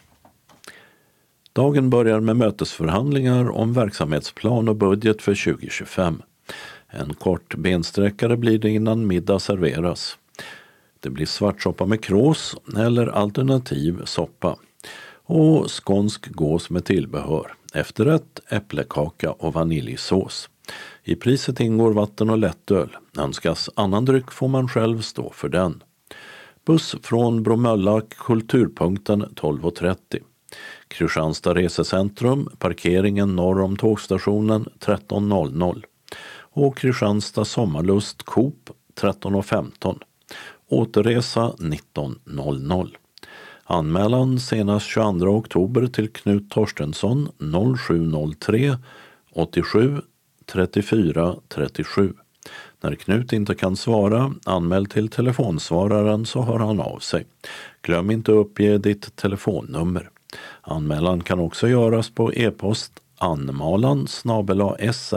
Dagen börjar med mötesförhandlingar om verksamhetsplan och budget för tjugo tjugofem. En kort bensträckare blir det innan middag serveras. Det blir svartsoppa med krås eller alternativ soppa. Och skånsk gås med tillbehör. Efterrätt, äpplekaka och vaniljsås. I priset ingår vatten och lättöl. Önskas annan dryck får man själv stå för den. Buss från Bromölla kulturpunkten tolv trettio. Kristianstad resecentrum, parkeringen norr om tågstationen tretton noll noll. Och Kristianstad sommarlust Coop tretton femton. Återresa nitton noll noll. Anmälan senast tjugoandra oktober till Knut Torstensson noll sju noll tre åttiosju trettiofyra trettiosju. När Knut inte kan svara, anmäl till telefonsvararen så hör han av sig. Glöm inte uppge ditt telefonnummer. Anmälan kan också göras på e-post anmalan snabel-a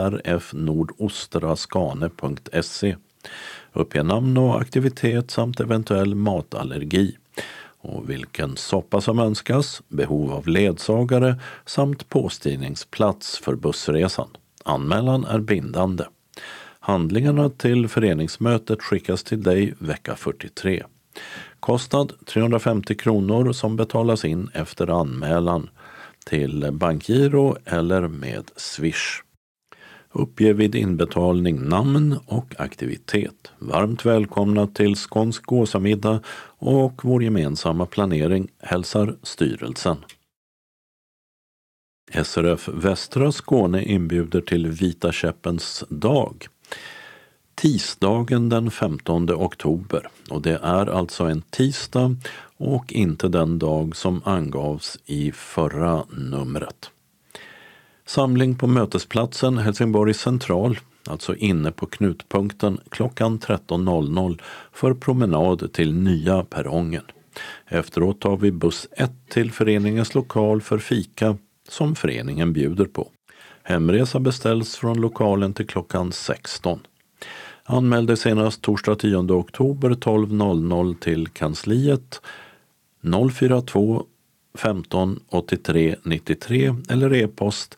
srfnordostraskane punkt se. Uppge namn och aktivitet samt eventuell matallergi. Och vilken soppa som önskas, behov av ledsagare samt påstigningsplats för bussresan. Anmälan är bindande. Handlingarna till föreningsmötet skickas till dig vecka fyrtiotre. Kostnad trehundrafemtio kronor som betalas in efter anmälan till bankgiro eller med swish. Uppge vid inbetalning namn och aktivitet. Varmt välkomna till skånsk gåsamiddag och vår gemensamma planering hälsar styrelsen. S R F Västra Skåne inbjuder till Vita käppens dag. Tisdagen den femtonde oktober och det är alltså en tisdag och inte den dag som angavs i förra numret. Samling på mötesplatsen Helsingborg central, alltså inne på knutpunkten klockan tretton noll noll för promenad till nya perrongen. Efteråt tar vi buss ett till föreningens lokal för fika som föreningen bjuder på. Hemresa beställs från lokalen till klockan sexton. Anmäl dig senast torsdag tionde oktober tolv noll noll till kansliet noll fyra två femton åttiotre nittiotre eller e-post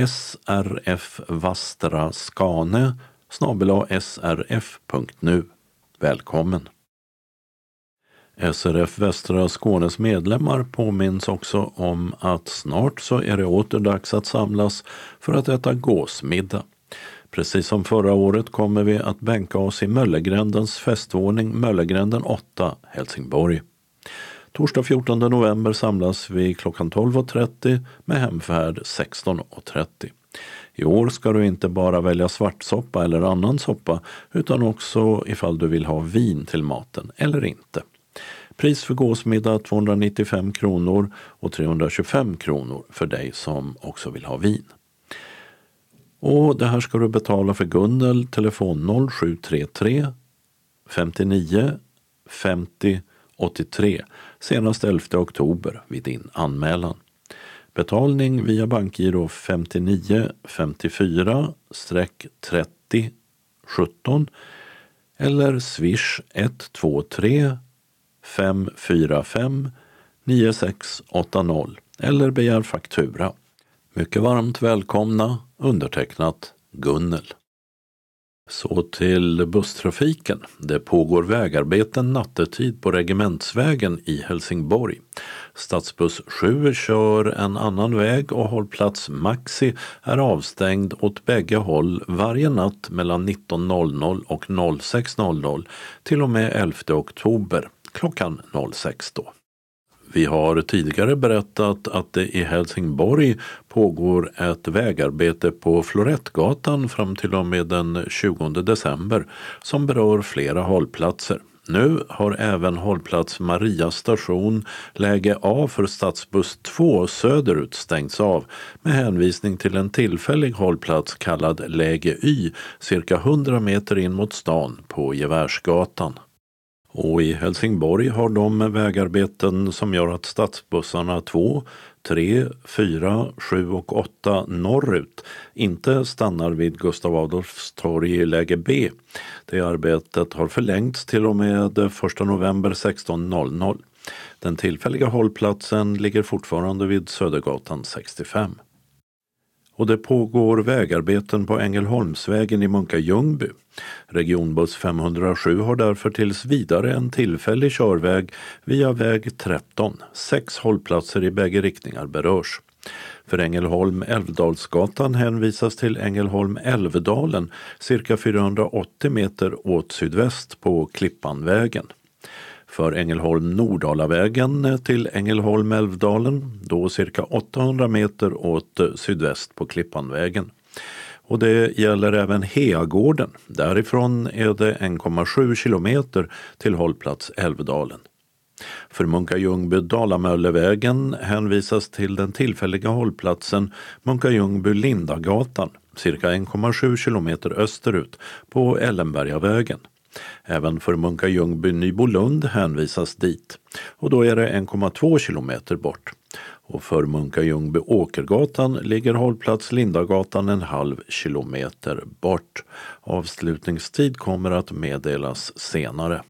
srfvastraskane snabel-a srf punkt nu. Välkommen! S R F Västra Skånes medlemmar påminns också om att snart så är det åter dags att samlas för att äta gåsmiddag. Precis som förra året kommer vi att bänka oss i Möllegrändens festvåning Möllegränden åtta, Helsingborg. Torsdag fjortonde november samlas vi klockan tolv och trettio med hemfärd sexton och trettio. I år ska du inte bara välja svartsoppa eller annan soppa utan också ifall du vill ha vin till maten eller inte. Pris för gåsmiddag tvåhundranittiofem kronor och trehundratjugofem kronor för dig som också vill ha vin. Och det här ska du betala för Gunnel, telefon noll sju tre tre femtionio femtio åttiotre senast elfte oktober vid din anmälan. Betalning via bankgiro femtionio femtiofyra trettio sjutton eller swish ett två tre fem fyra fem nio sex åtta noll eller begär faktura. Mycket varmt välkomna, undertecknat Gunnel. Så till busstrafiken. Det pågår vägarbeten nattetid på Regementsvägen i Helsingborg. Stadsbuss sju kör en annan väg och hållplats Maxi är avstängd åt bägge håll varje natt mellan nitton noll noll och sex noll noll till och med elfte oktober klockan sex då. Vi har tidigare berättat att det i Helsingborg pågår ett vägarbete på Florettgatan fram till och med den tjugonde december som berör flera hållplatser. Nu har även hållplats Maria station läge A för stadsbuss två söderut stängts av med hänvisning till en tillfällig hållplats kallad läge Y cirka hundra meter in mot stan på Gevärsgatan. Och i Helsingborg har de vägarbeten som gör att stadsbussarna två, tre, fyra, sju och åtta norrut inte stannar vid Gustav Adolfs torg i läge B. Det arbetet har förlängts till och med första november sexton noll noll. Den tillfälliga hållplatsen ligger fortfarande vid Södergatan sextiofem. Och det pågår vägarbeten på Ängelholmsvägen i Munka-Ljungby. Regionbuss femhundrasju har därför tills vidare en tillfällig körväg via väg tretton. Sex hållplatser i bägge riktningar berörs. För Ängelholm-Älvdalsgatan hänvisas till Ängelholm-Älvdalen cirka fyrahundraåttio meter åt sydväst på Klippanvägen. För Ängelholm-Nordalavägen till Ängelholm-Älvdalen då cirka åttahundra meter åt sydväst på Klippanvägen. Och det gäller även Heagården. Därifrån är det en komma sju kilometer till hållplats Älvdalen. För Munka-Ljungby-Dalamöllevägen hänvisas till den tillfälliga hållplatsen Munka-Ljungby-Lindagatan cirka en komma sju kilometer österut på Ellenbergavägen. Även för Munka-Ljungby-Nybolund hänvisas dit och då är det en komma två kilometer bort. Och för Munka-Ljungby-Åkergatan ligger hållplats Lindagatan en halv kilometer bort. Avslutningstid kommer att meddelas senare.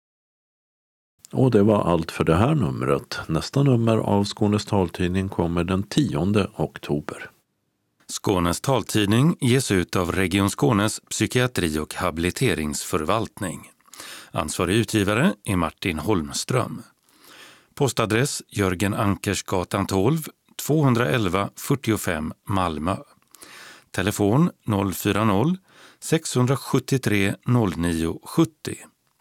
Och det var allt för det här numret. Nästa nummer av Skånes taltidning kommer den tionde oktober. Skånes taltidning ges ut av Region Skånes psykiatri- och habiliteringsförvaltning. Ansvarig utgivare är Martin Holmström. Postadress Jörgen Ankersgatan tolv, tvåhundraelva fyrtiofem Malmö. Telefon noll fyra noll sex sju tre noll nio sju noll.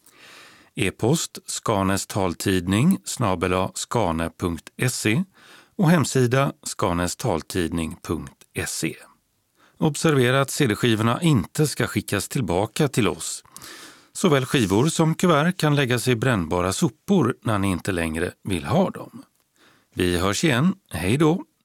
E-post Skanes taltidning snabel-a skane punkt se och hemsida skanestaltidning punkt se. Observera att C D-skivorna inte ska skickas tillbaka till oss. Såväl skivor som kuvert kan läggas i brännbara sopor när ni inte längre vill ha dem. Vi hörs igen, hej då!